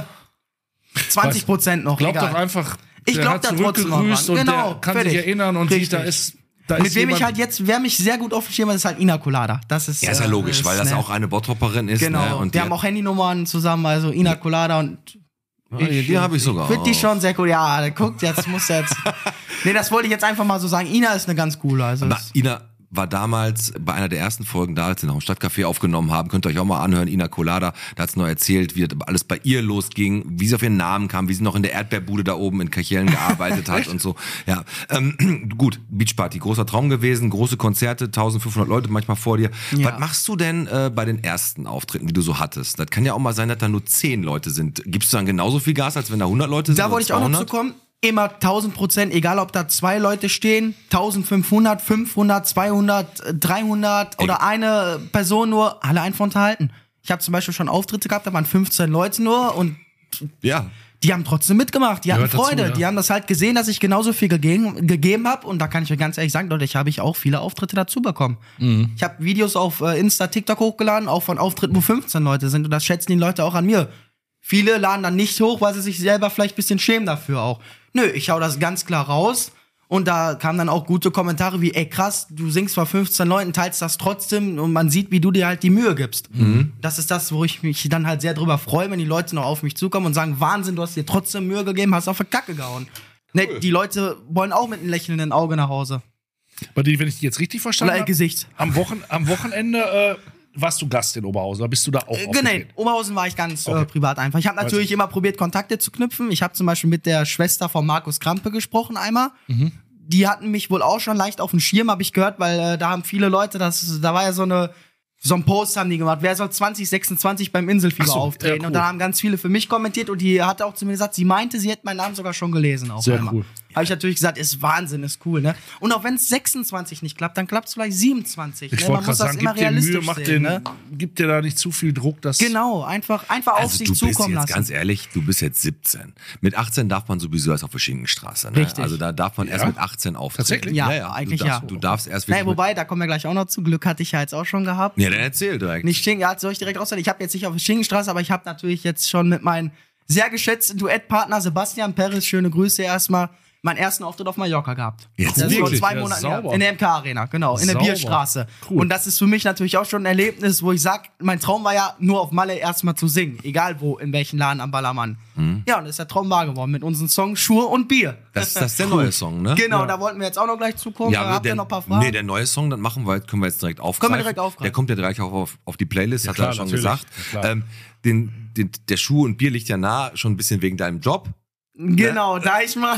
zwanzig Prozent noch. Glaub egal. doch einfach, Ich der glaub hat da trotzdem noch zurückgegrüßt dran. und Genau, der kann fertig. sich erinnern und sieht, Richtig. da ist, da Mit ist wem ich jemand, halt jetzt, wer mich sehr gut auf dem Schirm hat, ist halt Ina Colada. Das ist, Ja, ist ja äh, logisch, weil das ne? auch eine Bottropperin ist. Genau, Ne? Und wir die haben auch Handynummern zusammen, also Ina Colada und hat- die, die habe ich sogar. finde die auch. schon sehr cool. Ja, guckt, jetzt muss jetzt. Nee, das wollte ich jetzt einfach mal so sagen. Ina ist eine ganz coole. Also Aber es- Ina war damals bei einer der ersten Folgen da, als sie noch im Stadtcafé aufgenommen haben. Könnt ihr euch auch mal anhören. Ina Colada, da hat sie noch erzählt, wie das alles bei ihr losging, wie sie auf ihren Namen kam, wie sie noch in der Erdbeerbude da oben in Kirchhellen gearbeitet hat und so. Ja, ähm, gut, Beachparty, großer Traum gewesen, große Konzerte, eintausendfünfhundert Leute manchmal vor dir. Ja. Was machst du denn äh, bei den ersten Auftritten, die du so hattest? Das kann ja auch mal sein, dass da nur zehn Leute sind. Gibst du dann genauso viel Gas, als wenn da hundert Leute sind? Da oder wollte ich auch noch zu zweihundert? kommen. Immer tausend Prozent, egal ob da zwei Leute stehen, eintausendfünfhundert, fünfhundert, zweihundert, dreihundert oder eine Person nur, alle einfach unterhalten. Ich habe zum Beispiel schon Auftritte gehabt, da waren fünfzehn Leute nur und Ja. die haben trotzdem mitgemacht. Die hatten Gehört dazu, Freude. ja. Die haben das halt gesehen, dass ich genauso viel gegeben, gegeben habe. Und da kann ich euch ganz ehrlich sagen, dadurch habe ich auch viele Auftritte dazu bekommen. Mhm. Ich habe Videos auf äh, Insta, TikTok hochgeladen, auch von Auftritten, wo fünfzehn Leute sind. Und das schätzen die Leute auch an mir. Viele laden dann nicht hoch, weil sie sich selber vielleicht ein bisschen schämen dafür auch. Nö, ich hau das ganz klar raus. Und da kamen dann auch gute Kommentare wie, ey krass, du singst vor fünfzehn Leuten, teilst das trotzdem und man sieht, wie du dir halt die Mühe gibst. Das ist das, wo ich mich dann halt sehr drüber freue, wenn die Leute noch auf mich zukommen und sagen, Wahnsinn, du hast dir trotzdem Mühe gegeben, hast auf die Kacke gehauen. Ne, die Leute wollen auch mit einem lächelnden Auge nach Hause. bei die, wenn ich die jetzt richtig verstanden Oder habe, Gesicht. am, Wochen, am Wochenende äh, warst du Gast in Oberhausen, oder bist du da auch Genau, aufgetreten? Oberhausen war ich ganz Okay. äh, privat einfach. Ich habe natürlich immer probiert, Kontakte zu knüpfen. Ich habe zum Beispiel mit der Schwester von Markus Krampe gesprochen einmal. Mhm. Die hatten mich wohl auch schon leicht auf dem Schirm, habe ich gehört, weil äh, da haben viele Leute, das, da war ja so eine so ein Post haben die gemacht, wer soll zwanzig sechsundzwanzig beim Inselfieber Ach so, auftreten? ja, cool. Und da haben ganz viele für mich kommentiert und die hatte auch zu mir gesagt, sie meinte, sie hätte meinen Namen sogar schon gelesen. Auch Sehr einmal. cool. Habe ich natürlich gesagt, ist Wahnsinn, ist cool, ne? Und auch wenn es sechsundzwanzig nicht klappt, dann klappt es vielleicht siebenundzwanzig. Ich ne? wollte Man muss gerade das sagen, immer gib dir Mühe, realistisch mach sehen, den, ne? gib dir da nicht zu viel Druck, dass Genau, einfach, einfach auf Also sich du bist zukommen jetzt lassen. ganz ehrlich, du bist jetzt siebzehn. Mit achtzehn darf man sowieso erst auf der Schinkenstraße. Ne? Richtig. Also da darf man erst mit achtzehn auftreten. Tatsächlich? Ja, eigentlich du darfst, ja. Du darfst erst Naja, wirklich wobei, da kommen wir gleich auch noch zu. Glück hatte ich ja jetzt auch schon gehabt. mit, Ja, dann erzähl direkt. Nicht Schinken, ja, soll ich direkt raussagen? Ich habe jetzt nicht auf der Schinkenstraße, aber ich habe natürlich jetzt schon mit meinem sehr geschätzten Duettpartner Sebastian Perez, schöne Grüße erstmal, meinen ersten Auftritt auf Mallorca gehabt. Jetzt das ist vor wirklich? zwei Ja, Monaten sauber. her. In der M K-Arena, genau, in der Sauber. Bierstraße. Cool. Und das ist für mich natürlich auch schon ein Erlebnis, wo ich sag, mein Traum war ja, nur auf Malle erstmal zu singen. Egal wo, in welchen Laden am Ballermann. Ja, und das ist der Traum wahr geworden mit unserem Song Schuhe und Bier. Das, das ist der neue Song, ne? Genau, da wollten wir jetzt auch noch gleich zukommen. aber Habt ihr der, noch ein paar Fragen? Nee, der neue Song, dann machen wir, können wir jetzt direkt aufgreifen. Können wir direkt aufgreifen. Der kommt ja direkt auch auf, auf die Playlist, hat klar, er schon natürlich. gesagt. Ja, klar. ähm, den, den, der Schuh und Bier liegt ja nah, schon ein bisschen wegen deinem Job. Genau, Deichmann.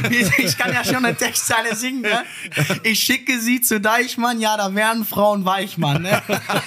Ich kann ja schon eine Textzeile singen, ne? Ich schicke sie zu Deichmann, ja, da wären Frauen Weichmann, ne?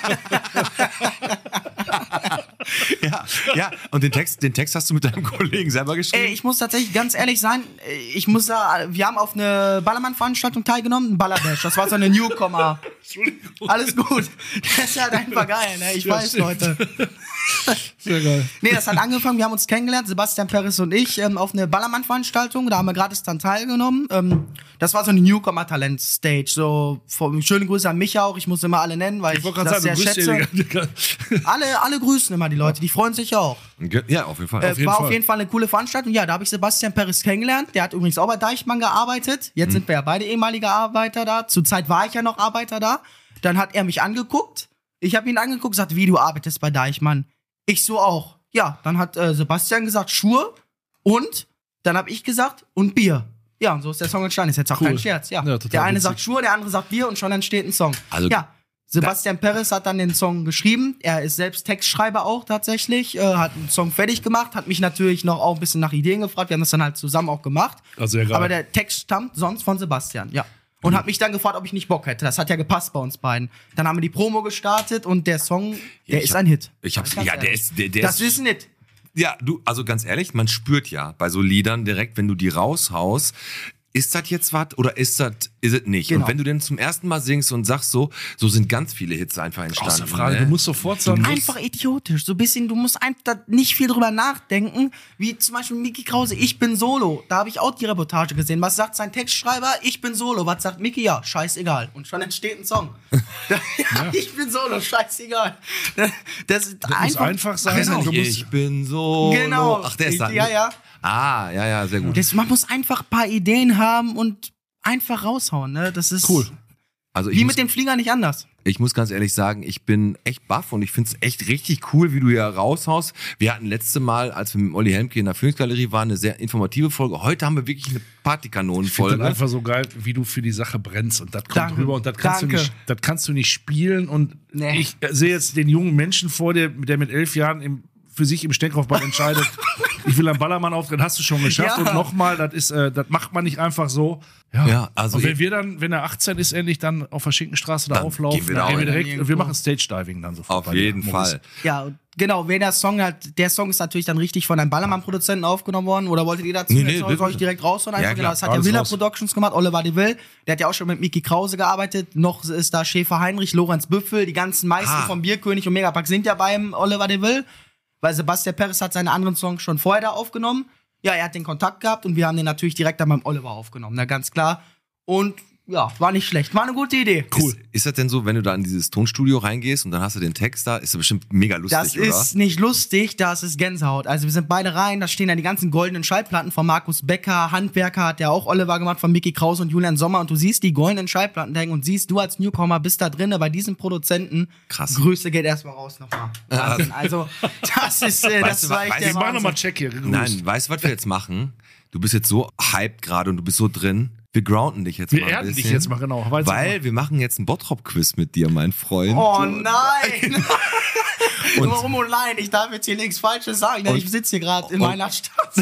Ja, ja. Und den Text, den Text hast du mit deinem Kollegen selber geschrieben? Ey, ich muss tatsächlich ganz ehrlich sein, ich muss da, wir haben auf eine Ballermann-Veranstaltung teilgenommen, ein Ballerbash, das war so eine Newcomer. Alles gut. Das ist halt einfach geil, ne? Ich Ja, weiß, stimmt. Leute. Sehr geil. Nee, das hat angefangen, wir haben uns kennengelernt, Sebastian Perez und ich, ähm, auf eine Ballermann-Veranstaltung, da haben wir gratis dann teilgenommen. Ähm, das war so eine Newcomer-Talent-Stage, so, vom, schöne Grüße an mich auch, ich muss immer alle nennen, weil ich, Ich wollte das gerade sehr sagen, du schätze. grüßt den. Alle, alle grüßen immer die Leute, die freuen sich auch. Ja, auf jeden Fall. Äh, jeden war Fall. auf jeden Fall eine coole Veranstaltung. Ja, da habe ich Sebastian Perez kennengelernt. Der hat übrigens auch bei Deichmann gearbeitet. Jetzt sind wir ja beide ehemalige Arbeiter da. Zurzeit war ich ja noch Arbeiter da. Dann hat er mich angeguckt. Ich habe ihn angeguckt, gesagt, wie du arbeitest bei Deichmann. Ich so auch. Ja, dann hat äh, Sebastian gesagt, Schuhe und dann habe ich gesagt, und Bier. Ja, und so ist der Song entstanden. Ist jetzt auch Cool. kein Scherz. Ja. Ja, total der eine witzig. sagt Schuhe, der andere sagt Bier und schon entsteht ein Song. Also- ja. Sebastian Perez hat dann den Song geschrieben. Er ist selbst Textschreiber auch tatsächlich. Äh, hat einen Song fertig gemacht. Hat mich natürlich noch auch ein bisschen nach Ideen gefragt. Wir haben das dann halt zusammen auch gemacht. Also sehr geil. Aber der Text stammt sonst von Sebastian, ja. Und hat mich dann gefragt, ob ich nicht Bock hätte. Das hat ja gepasst bei uns beiden. Dann haben wir die Promo gestartet und der Song, der ich ist hab- ein Hit. Ich hab's, Ganz ja, der ehrlich. ist, der, der Das ist, ist ein Hit. Ja, du, also ganz ehrlich, man spürt ja bei so Liedern direkt, wenn du die raushaust, ist das jetzt was oder ist das ist es nicht? Genau. Und wenn du denn zum ersten Mal singst und sagst so, so sind ganz viele Hits einfach entstanden. Außer Frage, ne? du musst sofort sagen, Einfach idiotisch, so ein bisschen, du musst einfach nicht viel drüber nachdenken, wie zum Beispiel Micky Krause, ich bin Solo, da habe ich auch die Reportage gesehen, was sagt sein Textschreiber, ich bin Solo, was sagt Micky, ja, scheißegal, und schon entsteht ein Song. ja, ich bin Solo, scheißegal. Das, ist das einfach, muss einfach sein. Genau. Du musst, Ich bin so. Genau. Ach, der ist Ich- da. ja, ja. Ah, ja, ja, sehr gut. Das, man muss einfach ein paar Ideen haben und einfach raushauen, ne? Das ist Cool. Also ich wie muss, mit dem Flieger nicht anders. ich muss ganz ehrlich sagen, ich bin echt baff und ich find's echt richtig cool, wie du hier raushaust. Wir hatten letzte Mal, als wir mit Olli Helmke in der Phoenix-Galerie waren, eine sehr informative Folge. Heute haben wir wirklich eine ich finde Partykanonenfolge. das einfach so geil, wie du für die Sache brennst und das kommt Danke. rüber und das kannst, du Danke. nicht, das kannst du nicht spielen und Nee. ich sehe jetzt den jungen Menschen vor dir, der mit elf Jahren im, für sich im Steckaufball entscheidet, ich will einen Ballermann auftreten, hast du schon geschafft Ja. und nochmal, das ist, äh, das macht man nicht einfach so. Ja, also und wenn ich- wir dann, wenn er achtzehn ist, endlich dann auf der Schinkenstraße da Dann auflaufen, gehen wir dann da gehen wir auch direkt, irgendwo. wir machen Stage-Diving dann sofort. Auf bei dir, jeden Moritz. Fall. Ja, genau, wenn der Song halt, der Song ist natürlich dann richtig von einem Ballermann-Produzenten aufgenommen worden, oder wolltet ihr dazu Nee, jetzt nee, noch, bitte. soll ich direkt raushauen? Einfach, Ja, genau, klar, das hat ja alles Villa raus. Productions gemacht, Oliver de Will, der hat ja auch schon mit Micky Krause gearbeitet, noch ist da Schäfer Heinrich, Lorenz Büffel, die ganzen Meister Ah. vom Bierkönig und Megapack sind ja beim Oliver de Will, weil Sebastian Perez hat seine anderen Songs schon vorher da aufgenommen. Ja, er hat den Kontakt gehabt und wir haben den natürlich direkt dann beim Oliver aufgenommen, na ganz klar. Und ja, war nicht schlecht, war eine gute Idee. Ist, ist das denn so, wenn du da in dieses Tonstudio reingehst und dann hast du den Text da, ist das bestimmt mega lustig, Das oder? ist nicht lustig, das ist Gänsehaut. Also wir sind beide rein, da stehen dann die ganzen goldenen Schallplatten von Markus Becker, Handwerker hat ja auch Oliver gemacht, von Micky Krause und Julian Sommer, und du siehst die goldenen Schallplatten hängen und siehst, du als Newcomer bist da drinne bei diesem Produzenten. Krass. Grüße geht erstmal raus nochmal. Wahnsinn. Also das ist, äh, Weißt das du, war echt weißt der Ich mach Wahnsinn. nochmal Check hier. gegrüßt. Nein, weißt du, was wir jetzt machen? Du bist jetzt so hyped gerade und du bist so drin. Wir grounden dich jetzt Wir mal ein erden dich bisschen. jetzt mal, genau. Weiß Weil wir machen jetzt einen Bottrop-Quiz mit dir, mein Freund. Oh nein! Und- Warum oh nein? Ich darf jetzt hier nichts Falsches sagen, denn Und- ich sitze hier gerade in und- meiner Stadt.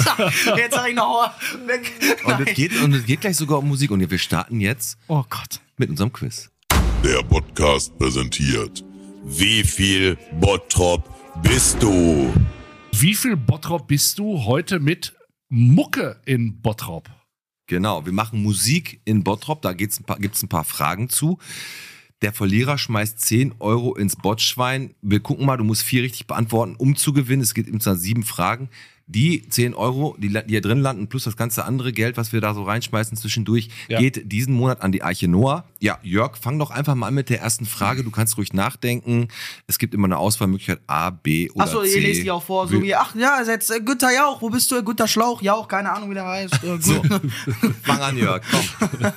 Jetzt sag ich noch weg. Und Nein. es geht, und es geht gleich sogar um Musik. Und wir starten jetzt Oh Gott. mit unserem Quiz. Der Podcast präsentiert. Wie viel Bottrop bist du? Wie viel Bottrop bist du heute mit Mucke in Bottrop? Genau, wir machen Musik in Bottrop, da geht's ein paar, gibt's ein paar Fragen zu. Der Verlierer schmeißt zehn Euro ins Botschwein. Wir gucken mal, du musst vier richtig beantworten, um zu gewinnen. Es geht insgesamt sieben Fragen. Die zehn Euro, die, die hier drin landen, plus das ganze andere Geld, was wir da so reinschmeißen zwischendurch, Ja. geht diesen Monat an die Arche Noah. Ja, Jörg, fang doch einfach mal an mit der ersten Frage. Du kannst ruhig nachdenken. Es gibt immer eine Auswahlmöglichkeit A, B oder Achso, C. ihr lest die auch vor, so wie, ach ja, jetzt äh, Günther Jauch, wo bist du? Günther Schlauch, Jauch, keine Ahnung, wie der heißt. Äh, So, gut. fang an, Jörg, komm.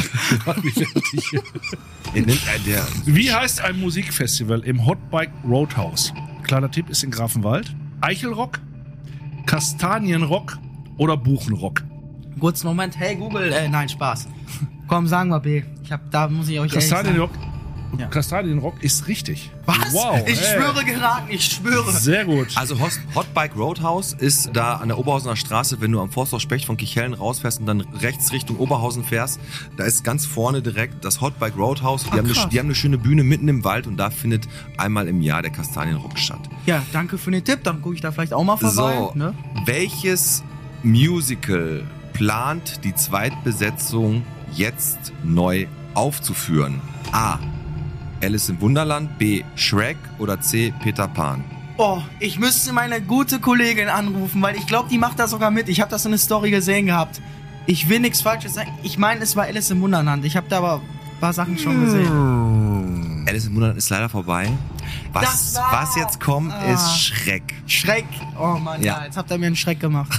Der, nimmt- äh, der, Wie heißt ein Musikfestival im Hotbike Roadhouse? Kleiner Tipp ist in Grafenwald. Eichelrock, Kastanienrock oder Buchenrock? Kurzen Moment, hey Google, äh, nein, Spaß. Komm, sagen wir B. Ich hab, da muss ich euch ehrlich sagen. Kastanienrock, Ja. Kastanienrock ist richtig. Was? Wow. Ich hey. schwöre geraten, ich schwöre. Sehr gut. Also Hos- Hotbike Roadhouse ist da an der Oberhausener Straße, wenn du am Forsthaus Specht von Kichellen rausfährst und dann rechts Richtung Oberhausen fährst, da ist ganz vorne direkt das Hotbike Roadhouse. Die, Ah, haben, eine, krass. die haben eine schöne Bühne mitten im Wald und da findet einmal im Jahr der Kastanienrock statt. Ja, danke für den Tipp, dann gucke ich da vielleicht auch mal vorbei. So, Ne? welches Musical plant die Zweitbesetzung jetzt neu aufzuführen? A. Alice im Wunderland, B. Shrek oder C. Peter Pan? Oh, ich müsste meine gute Kollegin anrufen, weil ich glaube, die macht da sogar mit. Ich habe das in der Story gesehen gehabt. Ich will nichts Falsches sagen. Ich meine, es war Alice im Wunderland. Ich habe da aber ein paar Sachen schon gesehen. Alice im Wunderland ist leider vorbei. Was, Das war- was jetzt kommt, Ah. ist Schreck. Schreck. Oh Mann, ja. Ja. Jetzt habt ihr mir einen Schreck gemacht.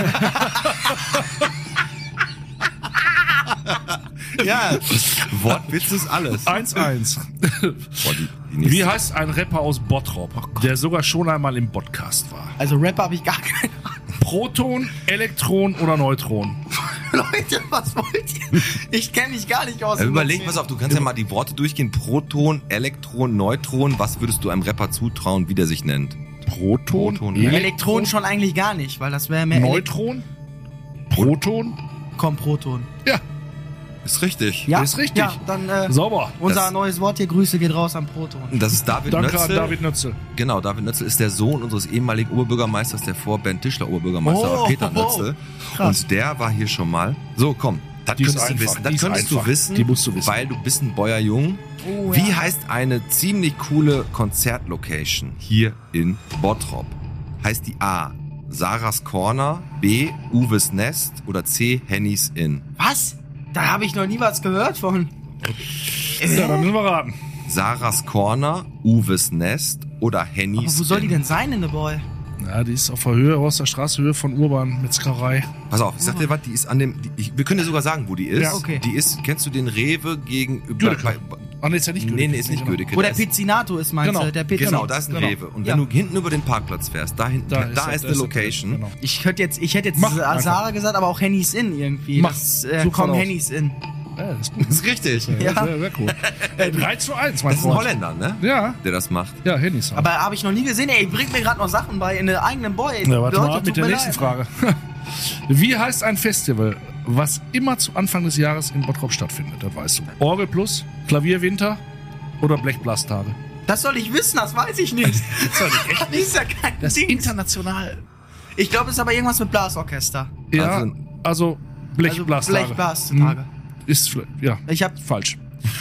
Ja, Wortwitz ist alles. eins eins. Boah, die, die nächste- Wie heißt ein Rapper aus Bottrop, der sogar schon einmal im Podcast war? Also Rapper habe ich gar keine Ahnung. Proton, Elektron oder Neutron? Leute, was wollt ihr? Ich kenne mich gar nicht aus. Ja, überleg, pass auf, du kannst ja mal die Worte durchgehen. Proton, Elektron, Neutron. Was würdest du einem Rapper zutrauen, wie der sich nennt? Proton, Proton, Elektron, Elektron schon eigentlich gar nicht, weil das wäre mehr Elekt- Neutron, Proton. Komm, Proton. Ja, Ist richtig. Ja, Ist richtig. Ja, dann äh, Sauber. unser Das- neues Wort hier, Grüße geht raus an Proton. Das ist David Danke Nötzel. an David Nötzel. Genau, David Nötzel ist der Sohn unseres ehemaligen Oberbürgermeisters, der vor Ben Tischler Oberbürgermeister war, Oh, Peter oh, Nötzel. krass. Und der war hier schon mal. So, komm. Das Die ist könntest du einfach, wissen. die Das ist könntest du einfach. wissen, Die musst du wissen. weil du bist ein Bäuer Jung. Oh, Wie ja. heißt eine ziemlich coole Konzertlocation hier in Bottrop? Heißt die A. Sarahs Corner, B. Uwes Nest oder C. Hennys Inn? Was? Da habe ich noch nie was gehört von. Ja, dann müssen wir raten. Sarahs Corner, Uwes Nest oder Aber Hennys wo soll die Inn? denn sein in der Boy? Ja, die ist auf der Höhe, aus der Straße, Höhe von Urban, Metzgerei. Pass auf, ich sag dir was, die ist an dem, die, ich, wir können dir sogar sagen, wo die ist. Ja, okay. Die ist, kennst du den Rewe gegenüber? Gödeke. Ah, nee, ist ja nicht Nee, nee, ist nicht Genau. Gödeke. Wo der da ist- Pizzinato ist, meinst Genau. du? Der Pizza. Genau, da ist ein Genau. Rewe. Und Ja. wenn du hinten über den Parkplatz fährst, da hinten, da, Da ist, ist er, eine da ist er, Location. genau. Ich hätte jetzt, ich hätte jetzt Mach Sarah einfach. gesagt, aber auch Hennys Inn irgendwie. Mach. Das, äh, Such komm, mal aus. Hennys Inn. Ja, das ist gut. Das ist richtig. Ja, Ja. Sehr, sehr cool. Äh, drei zu eins, mein Das ist ein Freund. Holländer, ne? Ja, Der das macht. ja, Hennys. Aber habe ich noch nie gesehen. Ey, bringt mir gerade noch Sachen bei in der eigenen Boy. Ja, warte Leute, mal ab tut mit der mir nächsten leid. Frage. Wie heißt ein Festival, was immer zu Anfang des Jahres in Bottrop stattfindet? Das weißt du. Orgel Plus, Klavierwinter oder Blechblastage? Das soll ich wissen, das weiß ich nicht. Das soll ich echt nicht. Das ist ja kein Das ist Ding. international. Ich glaube, es ist aber irgendwas mit Blasorchester. Ja, Also- also, Also Blechblastage. Blechblastage. Hm, Ist, fl- ja, Ich habe falsch.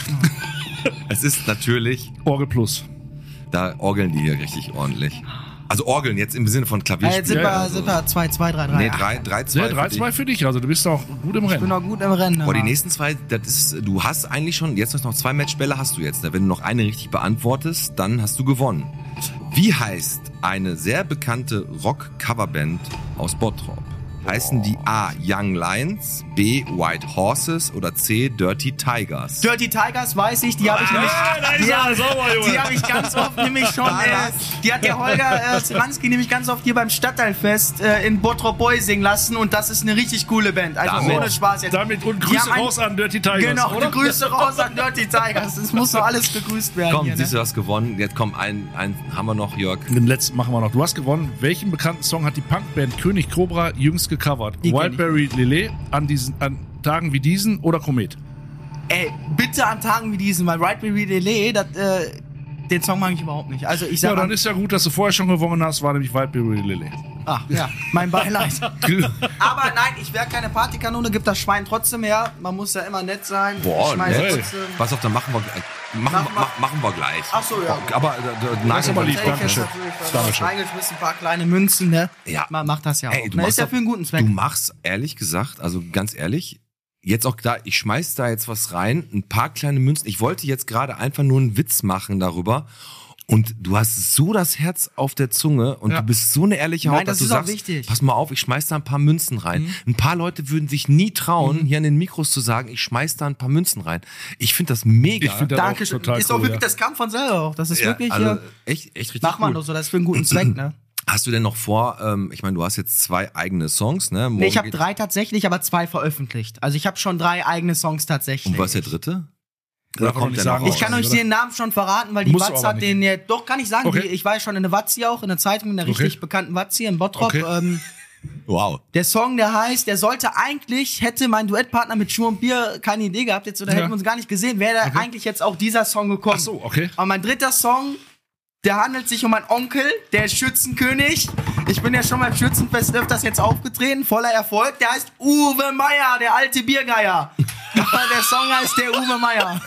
Es ist natürlich, Orgel Plus. da orgeln die hier richtig ordentlich. Also orgeln jetzt im Sinne von Klavier. Äh, jetzt sind Ja, wir, ja, sind wir zwei zwei, drei drei. Nee, drei, drei, zwei. Ja, drei zwei für dich, also du bist auch gut im Ich bin Rennen. noch gut im Rennen. Boah, die aber- nächsten zwei, das ist, du hast eigentlich schon, jetzt noch zwei Matchbälle hast du jetzt. Ne? Wenn du noch eine richtig beantwortest, dann hast du gewonnen. Wie heißt eine sehr bekannte Rock-Coverband aus Bottrop? Heißen die A. Young Lions, B. White Horses oder C. Dirty Tigers? Dirty Tigers weiß ich, die habe ich nämlich. da ist die er, hab- sauber, Junge. Die habe ich ganz oft nämlich schon. Äh, die hat der Holger äh, Sranski nämlich ganz oft hier beim Stadtteilfest äh, in Bottrop Boy singen lassen und das ist eine richtig coole Band. Also Damit- ohne Spaß jetzt. Damit und Die Grüße haben ein- raus an Dirty Tigers, Genau, oder? die Grüße raus an Dirty Tigers. Es muss doch alles begrüßt werden. Komm, hier, siehst du, ne? du hast gewonnen. Jetzt komm, einen, einen haben wir noch, Jörg. Den letzten machen wir noch. Du hast gewonnen. Welchen bekannten Song hat die Punkband König Cobra jüngst gecovert? Die kenn ich. Wildberry Lillet an diesen an Tagen wie diesen oder Komet? Ey, bitte an Tagen wie diesen, weil Right We Delay, das, äh, den Song mag ich überhaupt nicht. Also ich sag Ja, dann mal, ist ja gut, dass du vorher schon gewonnen hast, war nämlich Wildberry Lillet. ach, ja, mein Beileid. Aber nein, ich wäre keine Partykanone, gibt das Schwein trotzdem her. Man muss ja immer nett sein. Boah, Ich schmeiß nett. trotzdem- Pass auf, dann machen wir, äh, machen, Mach wir- mal. mach, machen wir gleich. Ach so, ja. Aber äh, äh, Das ist aber lieb, Ich danke hätte schön. natürlich was Dankeschön. reingeschmissen, ein paar kleine Münzen, ne? Ja. Man macht das ja Hey, auch. du Ne? machst Ist ja doch- für einen guten Zweck. Du machst, ehrlich gesagt, also ganz ehrlich, jetzt auch da, ich schmeiß da jetzt was rein, ein paar kleine Münzen. Ich wollte jetzt gerade einfach nur einen Witz machen darüber. Und du hast so das Herz auf der Zunge und Ja. du bist so eine ehrliche Haut, Nein, das dass du ist auch sagst, wichtig. pass mal auf, ich schmeiß da ein paar Münzen rein. Mhm. Ein paar Leute würden sich nie trauen, hier an den Mikros zu sagen, ich schmeiß da ein paar Münzen rein. Ich finde das mega. Ich finde das Danke, auch total ist cool, auch wirklich, ja. das kam von selber auch. Das ist ja, wirklich, also ja, echt, echt richtig macht man cool. doch so, das ist für einen guten Zweck, ne? Hast du denn noch vor, ähm, ich meine, du hast jetzt zwei eigene Songs, ne? Nee, ich Morgen habe geht- drei tatsächlich, aber zwei veröffentlicht. Also ich habe schon drei eigene Songs tatsächlich. Und was ist der dritte? Darf man kommt nicht der noch sagen. raus? Ich kann euch oder? den Namen schon verraten, weil die Musst du Watz aber hat nicht. den ja, doch kann ich sagen, Okay. die, ich war ja schon in der Watzi auch, in der Zeitung, in der Okay. richtig bekannten Watzi in Bottrop. Okay. Ähm, Wow. der Song, der heißt, der sollte eigentlich, hätte mein Duettpartner mit Schuh und Bier keine Idee gehabt jetzt, oder Ja. hätten wir uns gar nicht gesehen, wäre da eigentlich jetzt auch dieser Song gekommen. Ach so, okay. Aber mein dritter Song, der handelt sich um meinen Onkel, der ist Schützenkönig. Ich bin ja schon beim Schützenfest öfters jetzt aufgetreten, voller Erfolg. Der heißt Uwe Meier, der alte Biergeier. Der Song heißt der Uwe Meier.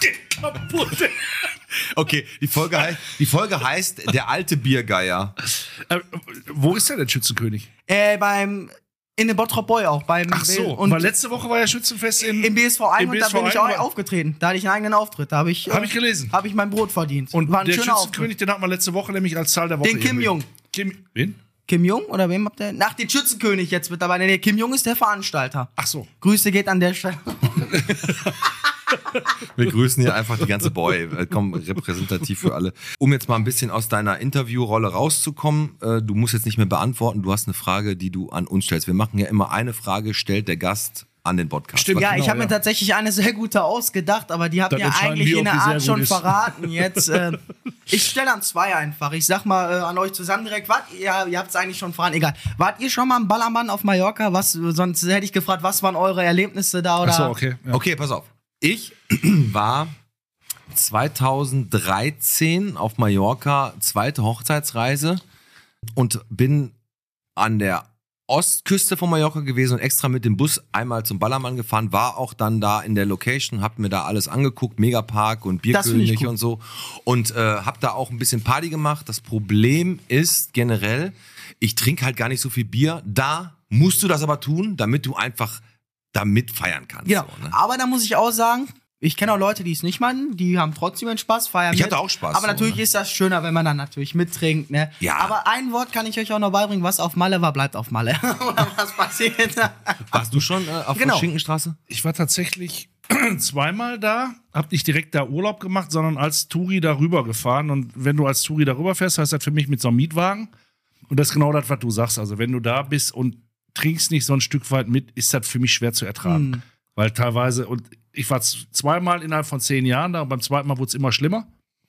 Okay, die Folge, heißt, die Folge heißt Der alte Biergeier. Äh, wo ist der denn Schützenkönig? Äh, beim, in den Bottrop Boy auch. Beim, Ach so, und weil letzte Woche war ja Schützenfest in... im B S V ein im und da B S V bin ich ein auch war- aufgetreten. Da hatte ich einen eigenen Auftritt. Da habe ich, Hab ich gelesen. Habe ich mein Brot verdient. Und war ein der schöner Auftritt. Schützenkönig, den hat man letzte Woche nämlich als Zahl der Woche. Den Kim irgendwie- Jong. Kim, wen? Kim Jong oder wem habt ihr? Nach den Schützenkönig jetzt mit dabei. Nee, Kim Jong ist der Veranstalter. Ach so. Grüße geht an der Stelle. Wir grüßen hier einfach die ganze Boy. Äh, Komm, repräsentativ für alle. Um jetzt mal ein bisschen aus deiner Interviewrolle rauszukommen, äh, du musst jetzt nicht mehr beantworten, du hast eine Frage, die du an uns stellst. Wir machen ja immer eine Frage, stellt der Gast an den Podcast. Stimmt. Ja, Genau, ich habe ja. mir tatsächlich eine sehr gute ausgedacht, aber die habt Dann ihr entscheiden eigentlich wir, in ob der die sehr Art gut schon ist. verraten. Jetzt, äh, ich stelle an zwei einfach. Ich sag mal äh, an euch zusammen direkt, wart ihr, ihr habt es eigentlich schon verraten, egal. Wart ihr schon mal im Ballermann auf Mallorca? Was, sonst hätte ich gefragt, was waren eure Erlebnisse da? Oder? Ach so, okay. Ja. Okay, pass auf. Ich war zweitausenddreizehn auf Mallorca, zweite Hochzeitsreise und bin an der Ostküste von Mallorca gewesen und extra mit dem Bus einmal zum Ballermann gefahren, war auch dann da in der Location, hab mir da alles angeguckt, Megapark und Bierkönig und so und äh, hab da auch ein bisschen Party gemacht. Das Problem ist generell, ich trinke halt gar nicht so viel Bier. Da musst du das aber tun, damit du einfach damit feiern kannst. Genau. So, ne? Aber da muss ich auch sagen, ich kenne auch Leute, die es nicht machen, die haben trotzdem ihren Spaß, feiern Ich mit. hatte auch Spaß. Aber so, natürlich ne? ist das schöner, wenn man dann natürlich mittrinkt, ne? Ja. Aber ein Wort kann ich euch auch noch beibringen, was auf Malle war, bleibt auf Malle. Oder was passiert? Warst du schon äh, auf Genau. der Schinkenstraße? Ich war tatsächlich zweimal da, hab nicht direkt da Urlaub gemacht, sondern als Touri darüber gefahren. Und wenn du als Touri darüber fährst, heißt das für mich mit so einem Mietwagen. Und das ist genau das, was du sagst. Also wenn du da bist und trinkst nicht so ein Stück weit mit, ist das für mich schwer zu ertragen. Hm. Weil teilweise, und ich war z- zweimal innerhalb von zehn Jahren da und beim zweiten Mal wurde es immer schlimmer.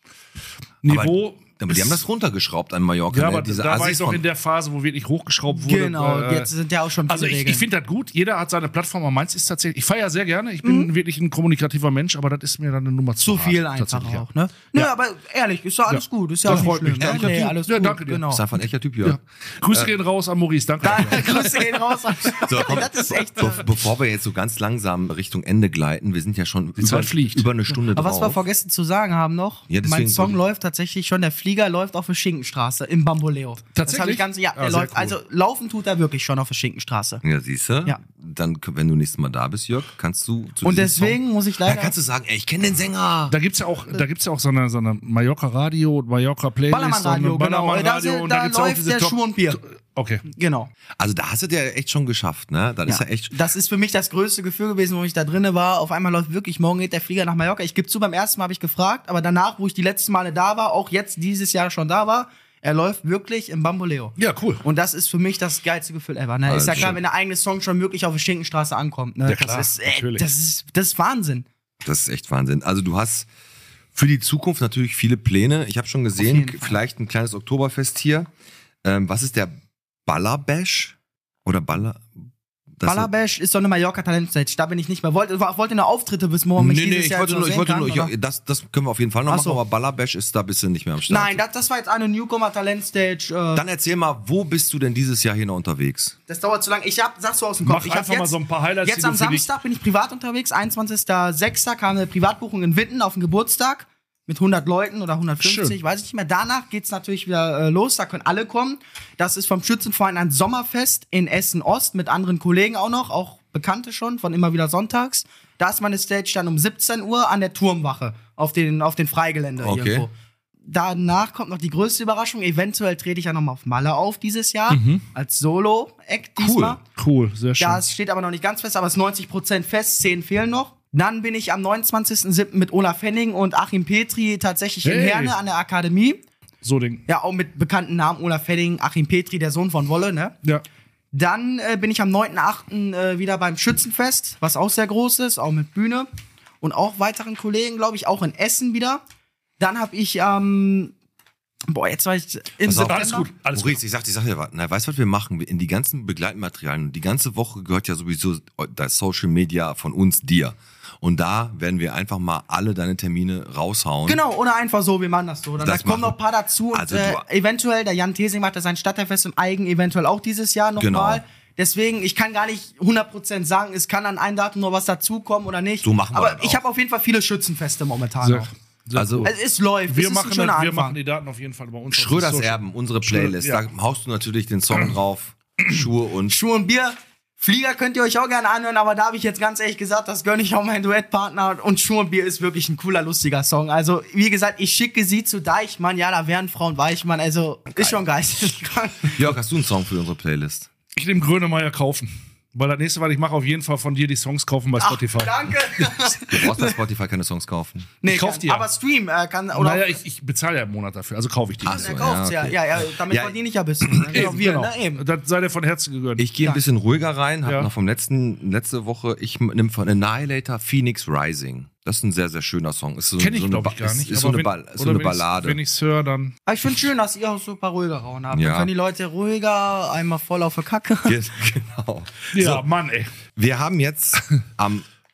Niveau. Aber die haben das runtergeschraubt an Mallorca. Ja, ne? aber Diese da war Assis ich noch von- in der Phase, wo wirklich hochgeschraubt wurde. Genau, äh, jetzt sind ja auch schon viele Also ich, Regeln. ich finde das gut. Jeder hat seine Plattform. Aber meins ist tatsächlich, ich feiere sehr gerne. Ich bin wirklich ein kommunikativer Mensch, aber das ist mir dann eine Nummer zu Zu hart, viel einfach tatsächlich, ja. auch, ne? Nö, Ja. aber ehrlich, ist ja alles Ja. gut, ist ja Das auch nicht freut mich. schlimm. Ne? Ja, Nee, ja, alles ja, gut, danke dir. genau. ist einfach ein echter Typ, ja. Ja. Grüße gehen raus an Maurice, danke. Grüße gehen raus. So, komm, Das ist echt. be bevor wir jetzt so ganz langsam Richtung Ende gleiten, wir sind ja schon über, Zeit fliegt. über eine Stunde Aber was wir drauf. vergessen zu sagen haben noch, Ja, deswegen mein Song wollte ich- läuft tatsächlich schon, der Flieger läuft auf der Schinkenstraße im Bamboleo. Das hab ich Tatsächlich? ganz, ja, Ah, der sehr läuft, cool. also laufen tut er wirklich schon auf der Schinkenstraße. Ja, siehst du? Ja. Dann, wenn du nächstes Mal da bist, Jörg, kannst du zu Und diesem deswegen Song, muss ich da leider. kannst du sagen, ey, ich kenne den Sänger. Da gibt's ja auch, da gibt's ja auch so eine, so eine Mallorca Radio, Mallorca Playlist. Ballermann Radio, so eine genau. Ballermann Da, Radio, sind- und da gibt's ja auch läuft diese der Top- Schuh und Bier. Okay. Genau. Also da hast du dir echt schon geschafft, ne? Das ist ja echt. Das ist für mich das größte Gefühl gewesen, wo ich da drinne war. Auf einmal läuft wirklich, morgen geht der Flieger nach Mallorca. Ich gebe zu, beim ersten Mal habe ich gefragt, aber danach, wo ich die letzten Male da war, auch jetzt dieses Jahr schon da war, er läuft wirklich im Bamboleo. Ja, cool. Und das ist für mich das geilste Gefühl ever. Ne? Ist ja klar, wenn der eigene Song schon wirklich auf der Schinkenstraße ankommt. Ne? Ja, klar, das, ist, ey, natürlich. das, ist, das ist Wahnsinn. Das ist echt Wahnsinn. Also du hast für die Zukunft natürlich viele Pläne. Ich habe schon gesehen, jeden Fall. vielleicht ein kleines Oktoberfest hier. Ähm, was ist der Ballerbash? Oder Baller... das- Ballerbash ist so eine Mallorca-Talentstage. Da bin ich nicht mehr. Wollte, wollte eine Auftritte bis morgen, Nee, mich nee, dieses ich Jahr wollte jetzt nur, noch ich wollte sehen nur, kann, ich, oder? das, das können wir auf jeden Fall noch Ach machen, so. aber Ballerbash ist da ein bisschen nicht mehr am Start. Nein, das, das war jetzt eine Newcomer-Talentstage. Äh, Dann erzähl mal, wo bist du denn dieses Jahr hier noch unterwegs? das dauert zu lange. Ich hab, sagst du aus dem Kopf. Mach ich hab einfach jetzt, mal so ein paar Highlights, die Jetzt du am für dich- Samstag bin ich privat unterwegs. einundzwanzigster sechster kam eine Privatbuchung in Witten auf den Geburtstag. Mit hundert Leuten oder hundertfünfzig, Schön. weiß ich nicht mehr. Danach geht's natürlich wieder äh, los, da können alle kommen. Das ist vom Schützenverein ein Sommerfest in Essen-Ost mit anderen Kollegen auch noch, auch Bekannte schon, von immer wieder sonntags. Da ist meine Stage dann um siebzehn Uhr an der Turmwache auf den, auf den Freigelände Okay. irgendwo. Danach kommt noch die größte Überraschung. Eventuell trete ich ja nochmal auf Malle auf dieses Jahr. Als Solo-Act diesmal. Cool, sehr schön. Das steht aber noch nicht ganz fest, aber es ist neunzig Prozent fest, zehn fehlen noch. Dann bin ich am neunundzwanzigsten siebten mit Olaf Henning und Achim Petri tatsächlich in Hey. Herne an der Akademie. so Ding. Ja, auch mit bekannten Namen. Olaf Henning, Achim Petri, der Sohn von Wolle, ne? Ja. Dann äh, bin ich am neunten achten äh, wieder beim Schützenfest, was auch sehr groß ist, auch mit Bühne. Und auch weiteren Kollegen, glaube ich, auch in Essen wieder. Dann habe ich, ähm, boah, jetzt war ich im Pass auf, September. Alles gut, alles Maurice, ich sag, ich sag dir was, na, weißt du, was wir machen? In die ganzen Begleitmaterialien, die ganze Woche gehört ja sowieso das Social Media von uns dir. Und da werden wir einfach mal alle deine Termine raushauen. Genau, oder einfach so, wir machen das so. Dann Das da kommen machen. noch ein paar dazu. Und Also äh, du- eventuell, der Jan Thesing macht ja sein Stadtteilfest im Eigen eventuell auch dieses Jahr nochmal. Genau. Deswegen, ich kann gar nicht hundert Prozent sagen, es kann an einem Datum noch was dazukommen oder nicht. So machen wir Aber das ich auch. habe auf jeden Fall viele Schützenfeste momentan Sehr, noch. sehr Also- cool. Also es läuft. wir, es ist machen ein schöner das, wir Anfang. machen die Daten auf jeden Fall bei uns. auf Schröders Social- Erben, unsere Playlist. Ja. Da haust du natürlich den Song drauf. Schuhe und Schuhe und Bier. Flieger könnt ihr euch auch gerne anhören, aber da habe ich jetzt ganz ehrlich gesagt, das gönne ich auch meinen Duettpartner. Und Schuhe und Bier ist wirklich ein cooler, lustiger Song. Also, wie gesagt, ich schicke sie zu Deichmann. Ja, da wären Frauen Weichmann. Also, ist schon geisteskrank. Jörg, hast du einen Song für unsere Playlist? Ich nehme Grönemeyer kaufen. Weil das nächste, was ich mache, auf jeden Fall von dir die Songs kaufen bei Spotify. Danke. Du brauchst bei Spotify keine Songs kaufen. Nee, Ich kauf kann, die ja. aber Stream äh, kann oder Naja, ich, ich bezahle ja im Monat dafür, also kaufe ich die. Ach er so, kauft's ja, ja, okay. ja, ja, damit Ja, verdiene ich ja ein bisschen. Ne? Genau, wir, genau. ne? Eben. Das sei dir von Herzen gegönnt. Ich gehe ein bisschen ruhiger rein, hab Ja. noch vom letzten, letzte Woche, ich nehme von Annihilator Phoenix Rising. Das ist ein sehr, sehr schöner Song. Ist so, Kenne ich, so eine glaube Ba- ich, gar nicht. Ist, ist so aber eine, wenn- Ba- so oder eine wenn ich's- Ballade. Wenn ich es höre, dann. Aber ich finde schön, dass ihr auch so ein paar ruhiger Rauen habt. Ja. Dann können die Leute ruhiger, einmal voll auf der Kacke. Ge- genau. Ja, So, Mann, ey. wir haben jetzt am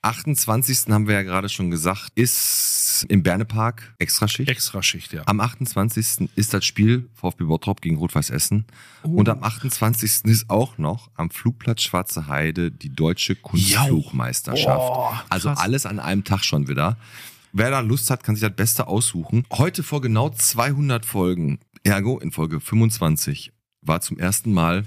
achtundzwanzigsten haben wir ja gerade schon gesagt, ist im Bernepark Extraschicht. Extraschicht, ja. Am achtundzwanzigsten ist das Spiel VfB Bottrop gegen Rot-Weiß Essen. Oh. Und am achtundzwanzigsten ist auch noch am Flugplatz Schwarze Heide die deutsche Kunstflugmeisterschaft. Oh, also alles an einem Tag schon wieder. Wer da Lust hat, kann sich das Beste aussuchen. Heute vor genau zweihundert Folgen, ergo in Folge fünfundzwanzig, war zum ersten Mal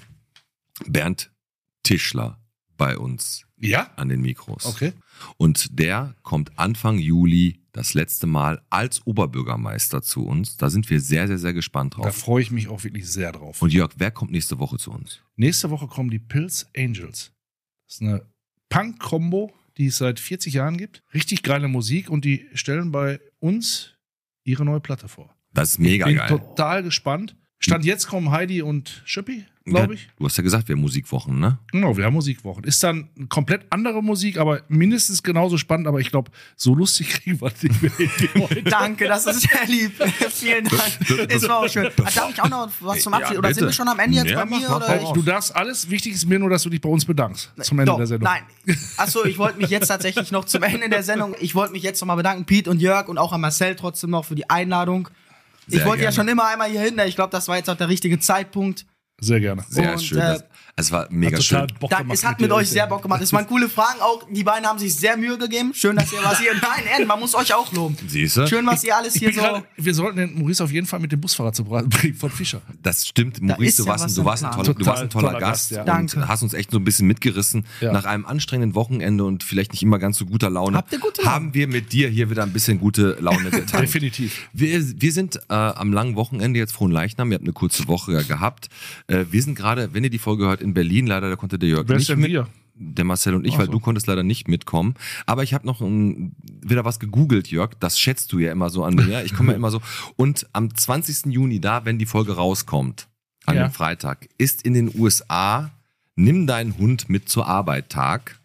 Bernd Tischler bei uns Ja? an den Mikros. Okay. Und der kommt Anfang Juli das letzte Mal als Oberbürgermeister zu uns. Da sind wir sehr, sehr, sehr gespannt Da drauf. freue ich mich auch wirklich sehr drauf. Und Jörg, wer kommt nächste Woche zu uns? Nächste Woche kommen die Pills Angels. Das ist eine Punk-Kombo, die es seit vierzig Jahren gibt. Richtig geile Musik und die stellen bei uns ihre neue Platte vor. Das ist mega Bin geil. total gespannt. Stand jetzt kommen Heidi und Schippi, glaube ich. Ja, du hast ja gesagt, wir haben Musikwochen, ne? Genau, wir haben Musikwochen. Ist dann komplett andere Musik, aber mindestens genauso spannend. Aber ich glaube, so lustig kriegen wir nicht mehr hin wie heute. Danke, das ist sehr lieb. Vielen Dank. Es war auch schön. Darf ich auch noch was zum Abschied? Ja, oder bitte. sind wir schon am Ende jetzt Ja, bei mach, mir? mach, oder? mach. Du darfst alles. Wichtig ist mir nur, dass du dich bei uns bedankst. Zum Ende Doch, der Sendung. Nein. Achso, ich wollte mich jetzt tatsächlich noch zum Ende der Sendung, ich wollte mich jetzt nochmal bedanken, Pete und Jörg und auch an Marcel trotzdem noch für die Einladung. Sehr ich wollte ja gerne. schon immer einmal hier hin, ich glaube, das war jetzt auch der richtige Zeitpunkt. Sehr gerne. Sehr Und, schön. äh, Das, es war mega Hat schön. total Bock Da, gemacht es hat dir. mit euch sehr Bock gemacht. Es waren coole Fragen, auch die beiden haben sich sehr Mühe gegeben. Schön, dass ihr was hier. Nein, ehrlich, man muss euch auch loben. Siehst du? Schön, was ihr alles Ich hier bin so. grade, wir sollten den Maurice auf jeden Fall mit dem Busfahrer zu bringen von Fischer. Das stimmt, ist Maurice, du ja warst, was ein- du im warst, ein Plan. toller, du warst ein Total toller toller Gast Gast, ja. und Danke. hast uns echt so ein bisschen mitgerissen. Ja. Nach einem anstrengenden Wochenende und vielleicht nicht immer ganz so guter Laune, Habt ihr gute Laune? haben wir mit dir hier wieder ein bisschen gute Laune getan. Definitiv. Wir, wir sind äh, am langen Wochenende jetzt frohen Leichnam. Ihr habt eine kurze Woche ja gehabt. Äh, wir sind gerade, wenn ihr die Folge hört, in Berlin. Leider, da konnte der Jörg Wer ist nicht denn mit. wir? Der Marcel und ich, Ach weil so. du konntest leider nicht mitkommen. Aber ich habe noch ein, wieder was gegoogelt, Jörg. Das schätzt du ja immer so an mir. Ich komme ja immer so. Und am zwanzigsten Juni, da, wenn die Folge rauskommt, an Ja. dem Freitag, ist in den U S A Nimm deinen Hund mit zur Arbeit Tag.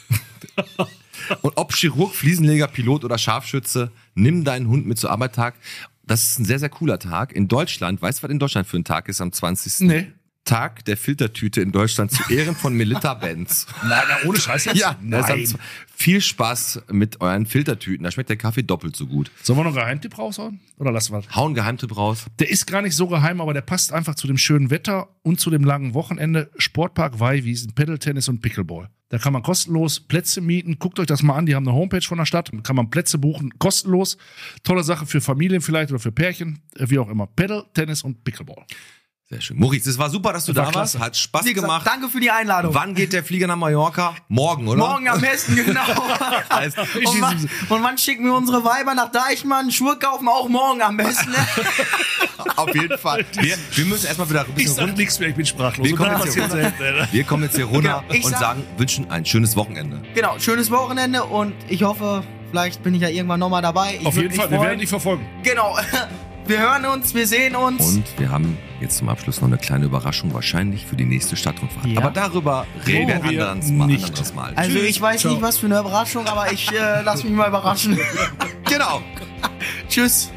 Und ob Chirurg, Fliesenleger, Pilot oder Scharfschütze, nimm deinen Hund mit zur Arbeit Tag. Das ist ein sehr, sehr cooler Tag. In Deutschland, weißt du, was in Deutschland für ein Tag ist am zwanzigsten? Nee. Tag der Filtertüte in Deutschland zu Ehren von Melita Benz. Nein, na, ohne Scheiß jetzt? Ja, das Nein. ist viel Spaß mit euren Filtertüten. Da schmeckt der Kaffee doppelt so gut. Sollen wir noch einen Geheimtipp raushauen? Oder lassen wir es? Hau einen Geheimtipp raus. Der ist gar nicht so geheim, aber der passt einfach zu dem schönen Wetter und zu dem langen Wochenende. Sportpark Weihwiesen, Pedaltennis und Pickleball. Da kann man kostenlos Plätze mieten. Guckt euch das mal an. Die haben eine Homepage von der Stadt. Da kann man Plätze buchen, kostenlos. Tolle Sache für Familien vielleicht oder für Pärchen. äh, Wie auch immer. Pedal, Tennis und Pickleball. Sehr schön. Moritz, es war super, dass du War da klasse. warst. Hat Spaß Wie gesagt, gemacht. danke für die Einladung. Wann geht der Flieger nach Mallorca? Morgen, oder? Morgen am besten, genau. Heißt, und, wann, und wann schicken wir unsere Weiber nach Deichmann? Schuhe kaufen auch morgen am besten. Ne? auf jeden Fall. Wir, wir müssen erstmal wieder ein Ich bisschen sag runter. nichts mehr, ich bin sprachlos. Wir Und kommen, da jetzt hier, passiert selten, wir kommen jetzt hier runter Genau, ich und sag- sagen, wünschen ein schönes Wochenende. Genau, schönes Wochenende und ich hoffe, vielleicht bin ich ja irgendwann nochmal dabei. Ich Auf würd jeden mich Fall, wir freuen. werden dich verfolgen. Genau. Wir hören uns, wir sehen uns. Und wir haben jetzt zum Abschluss noch eine kleine Überraschung wahrscheinlich für die nächste Stadtrundfahrt. Ja. Aber darüber reden wir wir anderes Mal. nicht. Anderes Mal. Also Tschüss, ich weiß ciao. nicht, was für eine Überraschung, aber ich äh, lass mich mal überraschen. Genau. Tschüss.